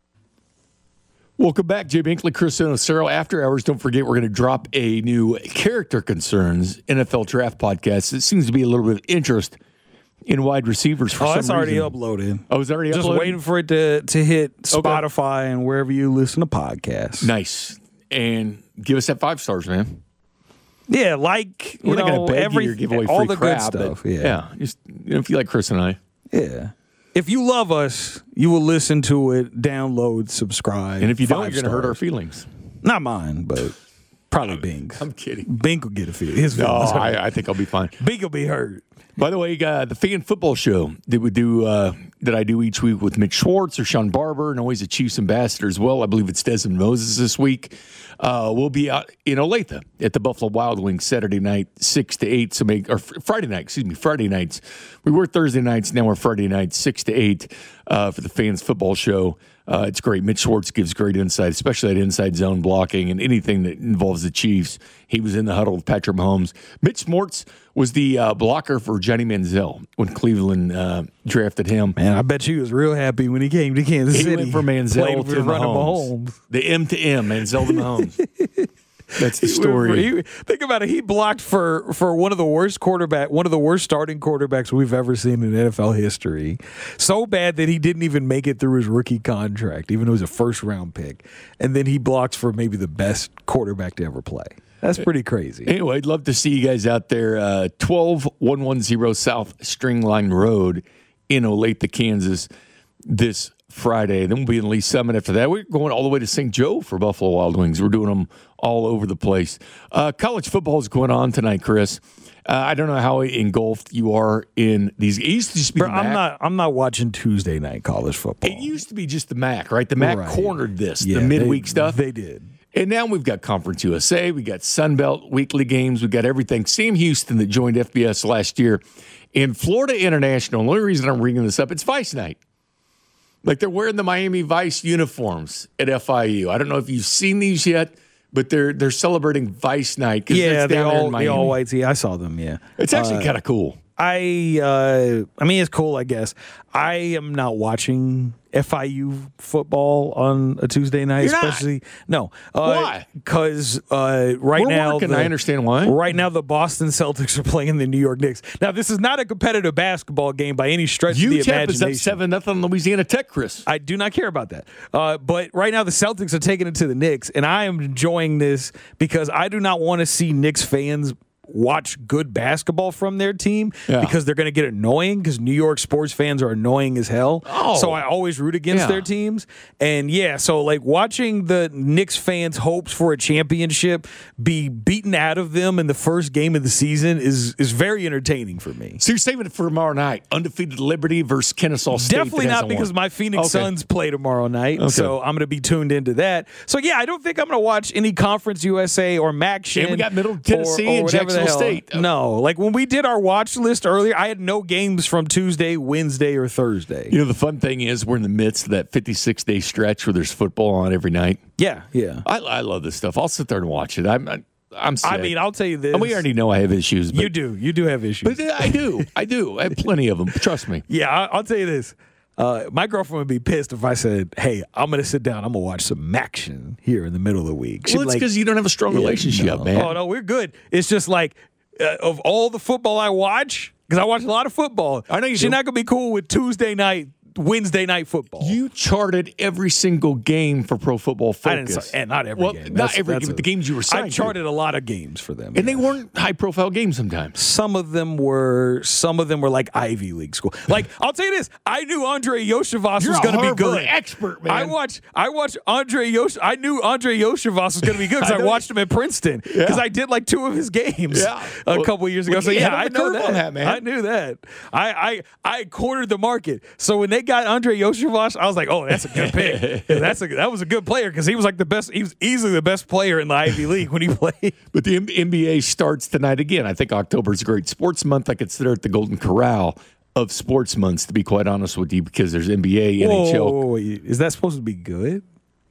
Welcome back, Jay Binkley, Chris Nocero. After Hours, don't forget we're going to drop a new Character Concerns N F L Draft podcast. It seems to be a little bit of interest in wide receivers for oh, some it's already reason. uploaded. Oh, it's already Just uploaded? waiting for it to, to hit Okay. Spotify and wherever you listen to podcasts. Nice. And give us that five stars, man. Yeah, like, you We're not know, going to beg every, you or give away all free the crap. good stuff. but Yeah. yeah, just you know, if you like Chris and I. Yeah. If you love us, you will listen to it, download, subscribe. And if you don't, five you're going to hurt our stars. feelings. Not mine, but probably Bink's. I'm kidding. Bink will get a feel. His No, feelings hurt. I, I think I'll be fine. Bink will be hurt. By the way, uh, the fan football show that we do uh, that I do each week with Mitch Schwartz or Sean Barber, and always a Chiefs ambassador as well. I believe it's Desmond Moses this week. Uh, we'll be out in Olathe at the Buffalo Wild Wings Saturday night, six to eight. So make or Friday night, excuse me, Friday nights. We were Thursday nights, now we're Friday nights, six to eight uh, for the fans football show. Uh, it's great. Mitch Schwartz gives great insight, especially that inside zone blocking and anything that involves the Chiefs. He was in the huddle with Patrick Mahomes. Mitch Schwartz was the uh, blocker for Johnny Manziel when Cleveland uh, drafted him. Man, I bet you was real happy when he came to Kansas He City. went from Manziel Played to for running Mahomes. Mahomes. The M to M, Manziel to Mahomes. That's the story. He, think about it. He blocked for, for one of the worst quarterback, one of the worst starting quarterbacks we've ever seen in N F L history. So bad that he didn't even make it through his rookie contract, even though he was a first round pick. And then he blocks for maybe the best quarterback to ever play. That's pretty crazy. Anyway, I'd love to see you guys out there. Uh, twelve one ten South Stringline Road in Olathe, Kansas, this Friday. Then we'll be in Lee Summit after that. We're going all the way to Saint Joe for Buffalo Wild Wings. We're doing them all over the place. Uh, college football is going on tonight, Chris. Uh, I don't know how engulfed you are in these. It used to just be Bro, the I'm M A C. not. I'm not watching Tuesday night college football. It used to be just the M A C, right? The M A C Right. cornered this, Yeah, the midweek they, stuff. They did. And now we've got Conference U S A, we got Sun Belt weekly games, we've got everything. Sam Houston that joined F B S last year. In Florida International, the only reason I'm bringing this up, it's Vice Night. Like they're wearing the Miami Vice uniforms at F I U. I don't know if you've seen these yet, but they're they're celebrating Vice Night. 'cause Yeah, it's they down there in all the Miami. all whites. Yeah, I saw them. Yeah, It's actually Uh, kind of cool. I uh, I mean, it's cool, I guess. I am not watching F I U football on a Tuesday night, You're not. especially no. Uh, Why? Because uh, right We're now, working. the, I understand why. Right now, the Boston Celtics are playing the New York Knicks. Now, this is not a competitive basketball game by any stretch of the U T E P imagination. is up seven nothing on Louisiana Tech, Chris. I do not care about that. Uh, but right now, the Celtics are taking it to the Knicks, and I am enjoying this because I do not want to see Knicks fans watch good basketball from their team Yeah. because they're going to get annoying because New York sports fans are annoying as hell. Oh. So I always root against Yeah. their teams. And yeah, so like watching the Knicks fans' hopes for a championship be beaten out of them in the first game of the season is is very entertaining for me. So you're saving it for tomorrow night. Undefeated Liberty versus Kennesaw State. Definitely that not hasn't because won. my Phoenix Okay. Suns play tomorrow night. Okay. So I'm going to be tuned into that. So yeah, I don't think I'm going to watch any Conference U S A or MACtion. And we got Middle Tennessee and whatever the Jacksonville hell. State. No, like when we did our watch list earlier, I had no games from Tuesday, Wednesday, or Thursday. You know, the fun thing is we're in the midst of that fifty-six day stretch where there's football on every night. Yeah, yeah. I, I love this stuff. I'll sit there and watch it. I'm I'm, I'm sick. I mean, I'll tell you this. And we already know I have issues. But, You do. You do have issues. But I do. I do. I have plenty of them. Trust me. Yeah, I, I'll tell you this. Uh, my girlfriend would be pissed if I said, "Hey, I'm going to sit down. I'm going to watch some action here in the middle of the week." She'd Well, be it's like, because you don't have a strong Yeah, relationship, no. man. Oh no, we're good. It's just like uh, of all the football I watch, because I watch a lot of football. I know you She's do. not going to be cool with Tuesday night, Wednesday night football. You charted every single game for Pro Football Focus. I didn't, si- and not every well, game. Not That's- every that's game, a- but the games you were signed I charted a lot of games for them, to. And yeah. they weren't high-profile games sometimes. Some of them were. Some of them were like Ivy League school. Like I'll tell you this, I knew Andre Yoshivas You're was a going to be Harvard good. expert, man. I watched. I watched Andre Yosh. I knew Andre Yoshivas was going to be good because I I, know watched him at Princeton because I did like two of his games Yeah. a Well, couple years ago. well, So you yeah, hit I the know curve that. on that, man. I knew that. I I I cornered the market. So when they got Andre Yoshivas, I was like, oh, that's a good pick. That's a that was a good player because he was like the best. He was easily the best player in the Ivy League when he played. But the N B A starts tonight again. I think October is a great sports month. I consider it the Golden Corral of sports months, to be quite honest with you, because there's N B A, Whoa, N H L. whoa, whoa, wait. Is that supposed to be good?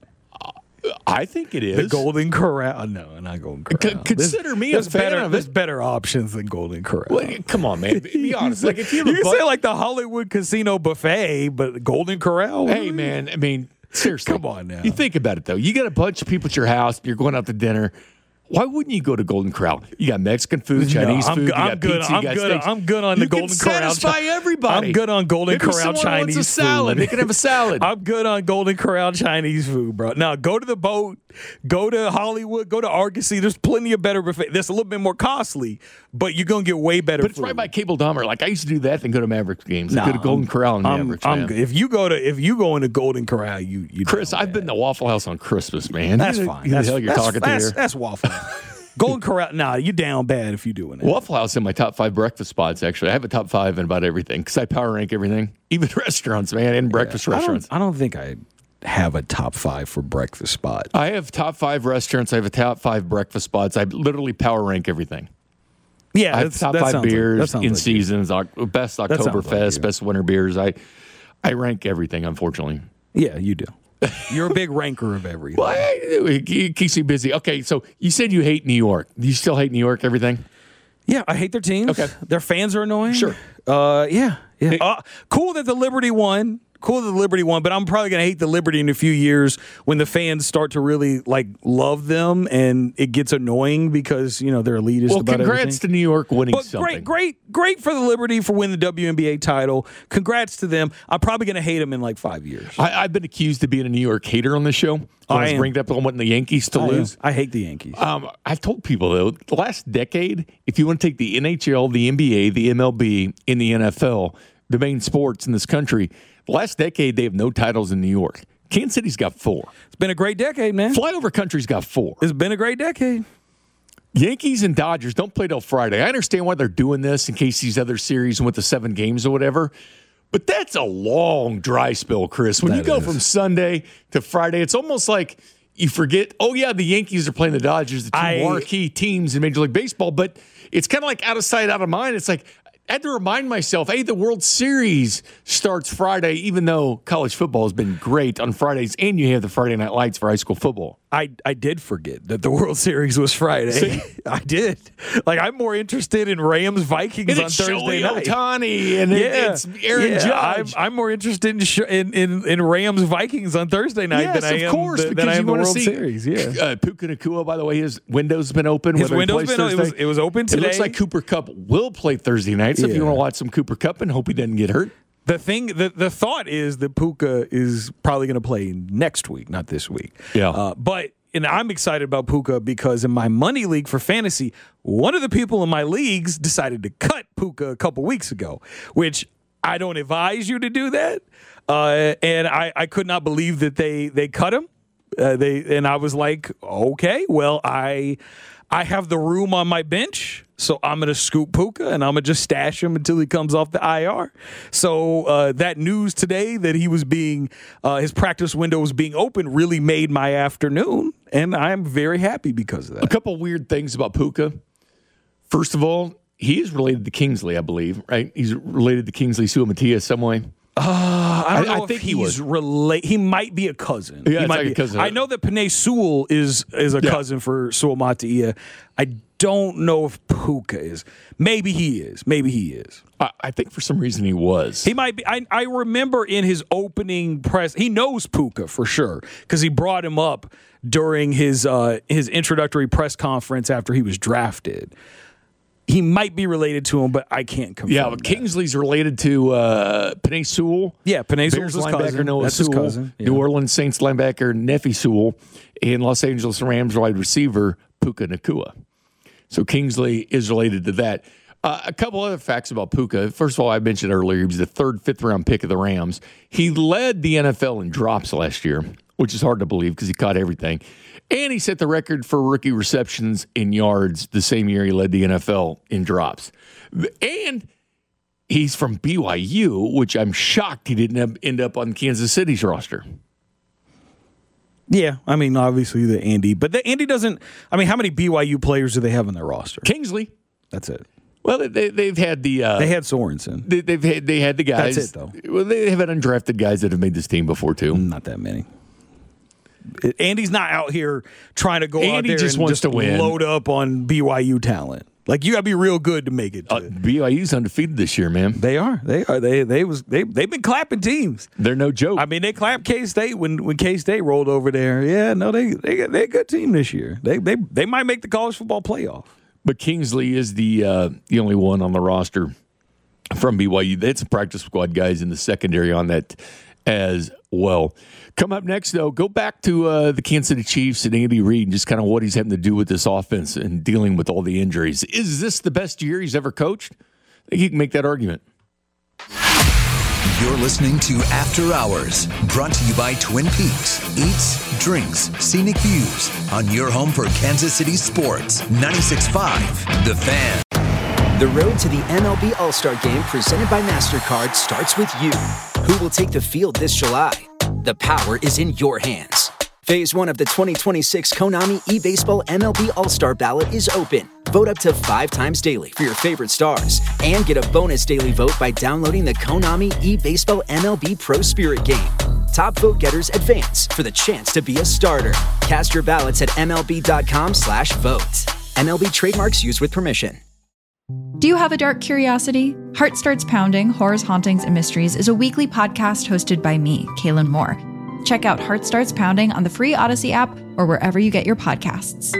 I think it is. The Golden Corral? No, not Golden Corral. C- consider me a there's fan better, of There's it. better options than Golden Corral. Well, come on, man. Be be honest. Like if you, have you a can bud- say like the Hollywood Casino Buffet, but Golden Corral? hey, man. I mean, seriously. Come on now. You think about it though. You got a bunch of people at your house. You're going out to dinner. Why wouldn't you go to Golden Corral? You got Mexican food, Chinese no, I'm, food, go- you got I'm good. pizza, you I'm got good. steaks. I'm good on the You Golden can Corral. satisfy everybody. I'm good on Golden Maybe Corral someone Chinese wants a salad. food. They can have a salad. I'm good on Golden Corral Chinese food, bro. Now go to the boat, go to Hollywood, go to Argosy. There's plenty of better buffet. That's a little bit more costly, but you're gonna get way better. But it's food. right by Cable Dahmer. Like I used to do that than go to Mavericks games. Nah, go to Golden I'm- Corral and I'm- Mavericks. I'm man. good. If you go to if you go into Golden Corral, you you Chris, down I've bad. been to Waffle House on Christmas, man. That's Who the- fine. Who the That's, hell you're that's, talking that's, to here? That's Waffle. Golden Corral. Nah, you down bad if you doing it. Waffle House in my top five breakfast spots. Actually, I have a top five in about everything because I power rank everything, even restaurants, man, and breakfast I don't, restaurants. I don't think I have a top five for breakfast spot. I have top five restaurants. I have a top five breakfast spots. I literally power rank everything. Yeah, I have that's- top that five sounds like- that beers sounds in like you. seasons, oc- best sounds like Oktoberfest, you. best winter beers. I I rank everything, unfortunately. Yeah, you do. You're a big ranker of everything. Well, I- it keeps you busy. Okay, so you said you hate New York. Do you still hate New York, everything? Yeah, I hate their teams. Okay. Their fans are annoying. Sure. Uh, yeah. Yeah. Uh, cool that the Liberty won. Cool that the Liberty won, but I'm probably going to hate the Liberty in a few years when the fans start to really like love them and it gets annoying because, you know, they're elitist Well, about congrats everything. to New York winning But something. great, great, great for the Liberty for winning the W N B A title. Congrats to them. I'm probably going to hate them in like five years. I, I've been accused of being a New York hater on this show. When I, I was am. bringing up on wanting the Yankees to I am. lose. I hate the Yankees. Um, I've told people though, the last decade, if you want to take the N H L, the N B A, the M L B, and the N F L, the main sports in this country, the last decade they have no titles in New York. Kansas City's got four. It's been a great decade, man. Flyover Country's got four. It's been a great decade. Yankees and Dodgers don't play till Friday. I understand why they're doing this in case these other series went to seven games or whatever. But that's a long dry spell, Chris. When That you go is. from Sunday to Friday, it's almost like you forget, oh, yeah, the Yankees are playing the Dodgers, the two I- marquee teams in Major League Baseball. But it's kind of like out of sight, out of mind. It's like I had to remind myself, hey, the World Series starts Friday, even though college football has been great on Fridays, and you have the Friday Night Lights for high school football. I, I did forget that the World Series was Friday. See? I did. Like, I'm more interested in Rams Vikings And on it's Thursday Shohei night. Ohtani and it- yeah. it's Aaron yeah, Judge. I'm, I'm more interested in, sh- in in in Rams Vikings on Thursday night Yes, than I of am course, th- because than I you am the wanna World see, Series. Yeah. Uh, Puka Nacua, by the way, his window's been open. His whether he window's plays been open. It was- Thursday. it was open It looks today. like Cooper Kupp will play Thursday night. So if you Yeah. want to watch some Cooper Kupp and hope he doesn't get hurt. The thing, the, the thought is that Puka is probably going to play next week, not this week. Yeah. Uh, but and I'm excited about Puka because in my money league for fantasy, one of the people in my leagues decided to cut Puka a couple weeks ago, which I don't advise you to do that. Uh, and I, I could not believe that they they cut him. Uh, they and I was like, okay, well, I I have the room on my bench, so I'm going to scoop Puka and I'm going to just stash him until he comes off the I R. So uh, that news today that he was being, uh, his practice window was being open really made my afternoon, and I'm very happy because of that. A couple weird things about Puka. First of all, he is related to Kingsley, I believe, right? He's related to Kingsley Suamataia some way. Uh, I don't know I if think he he's was. relate. He might be a cousin. Yeah, he it's might like be. a cousin. I know that Penei Sewell is is a Yeah. cousin for Sewell Mataia. I don't know if Puka is. Maybe he is. Maybe he is. I, I think for some reason he was. He might be. I, I remember in his opening press, he knows Puka for sure because he brought him up during his uh, his introductory press conference after he was drafted. He might be related to him, but I can't confirm. Yeah, but that. Kingsley's related to uh, Penei Sewell. Yeah, Penei Bears Sewell's his linebacker cousin. Noah That's his Sewell. cousin, yeah. New Orleans Saints linebacker Nephi Sewell. And Los Angeles Rams wide receiver Puka Nacua. So Kingsley is related to that. Uh, a couple other facts about Puka. First of all, I mentioned earlier, he was the third, fifth round pick of the Rams. He led the N F L in drops last year, which is hard to believe because he caught everything. And he set the record for rookie receptions in yards the same year he led the N F L in drops. And he's from B Y U, which I'm shocked he didn't end up on Kansas City's roster. Yeah, I mean, obviously the Andy, but the Andy doesn't. I mean, how many B Y U players do they have on their roster? Kingsley. That's it. Well, they, they've had the uh, They had Sorensen. they, they've had they had the guys. That's it, though. Well, they have had undrafted guys that have made this team before too. Not that many. Andy's not out here trying to go out Andy there just and wants just to win. load up on B Y U talent. Like you got to be real good to make it. To, Uh, B Y U's undefeated this year, man. they are. They are. They they was they they've been clapping teams. They're no joke. I mean, they clapped K State when when K State rolled over there. Yeah, no, they they they're a good team this year. They they they might make the college football playoff. But Kingsley is the uh, the only one on the roster from B Y U. That's practice squad guys in the secondary on that as well. Come up next, though, go back to uh, the Kansas City Chiefs and Andy Reid and just kind of what he's having to do with this offense and dealing with all the injuries. Is this the best year he's ever coached? I think he can make that argument. You're listening to After Hours, brought to you by Twin Peaks. Eats, drinks, scenic views on your home for Kansas City sports. ninety-six point five The Fan. The road to the M L B All-Star Game presented by MasterCard starts with you. Who will take the field this July? The power is in your hands. Phase one of the twenty twenty-six Konami eBaseball M L B All-Star Ballot is open. Vote up to five times daily for your favorite stars and get a bonus daily vote by downloading the Konami eBaseball M L B Pro Spirit game. Top vote getters advance for the chance to be a starter. Cast your ballots at mlb.com slash vote. M L B trademarks used with permission. Do you have a dark curiosity? Heart Starts Pounding, Horrors, Hauntings, and Mysteries is a weekly podcast hosted by me, Kaylin Moore. Check out Heart Starts Pounding on the free Odyssey app or wherever you get your podcasts.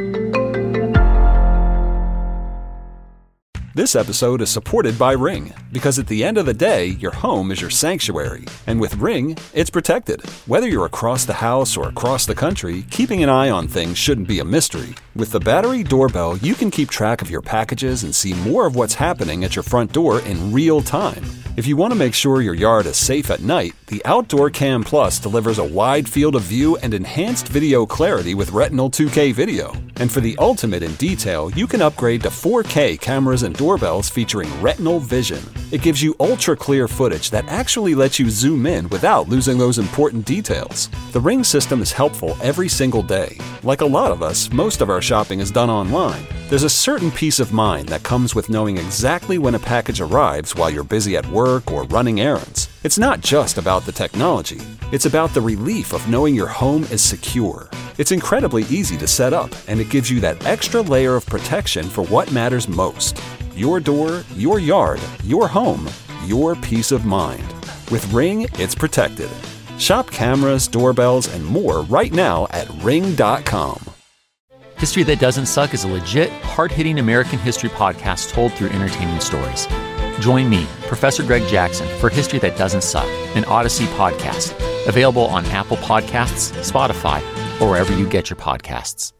This episode is supported by Ring, because at the end of the day, your home is your sanctuary. And with Ring, it's protected. Whether you're across the house or across the country, keeping an eye on things shouldn't be a mystery. With the battery doorbell, you can keep track of your packages and see more of what's happening at your front door in real time. If you want to make sure your yard is safe at night, the Outdoor Cam Plus delivers a wide field of view and enhanced video clarity with Retinal two K video. And for the ultimate in detail, you can upgrade to four K cameras and doorbells featuring Retinal Vision. It gives you ultra-clear footage that actually lets you zoom in without losing those important details. The Ring system is helpful every single day. Like a lot of us, most of our shopping is done online. There's a certain peace of mind that comes with knowing exactly when a package arrives while you're busy at work or running errands. It's not just about the technology. It's about the relief of knowing your home is secure. It's incredibly easy to set up, and it gives you that extra layer of protection for what matters most. Your door, your yard, your home, your peace of mind. With Ring, it's protected. Shop cameras, doorbells, and more right now at ring dot com. History That Doesn't Suck is a legit, hard-hitting American history podcast told through entertaining stories. Join me, Professor Greg Jackson, for History That Doesn't Suck, an Odyssey podcast, available on Apple Podcasts, Spotify, or wherever you get your podcasts.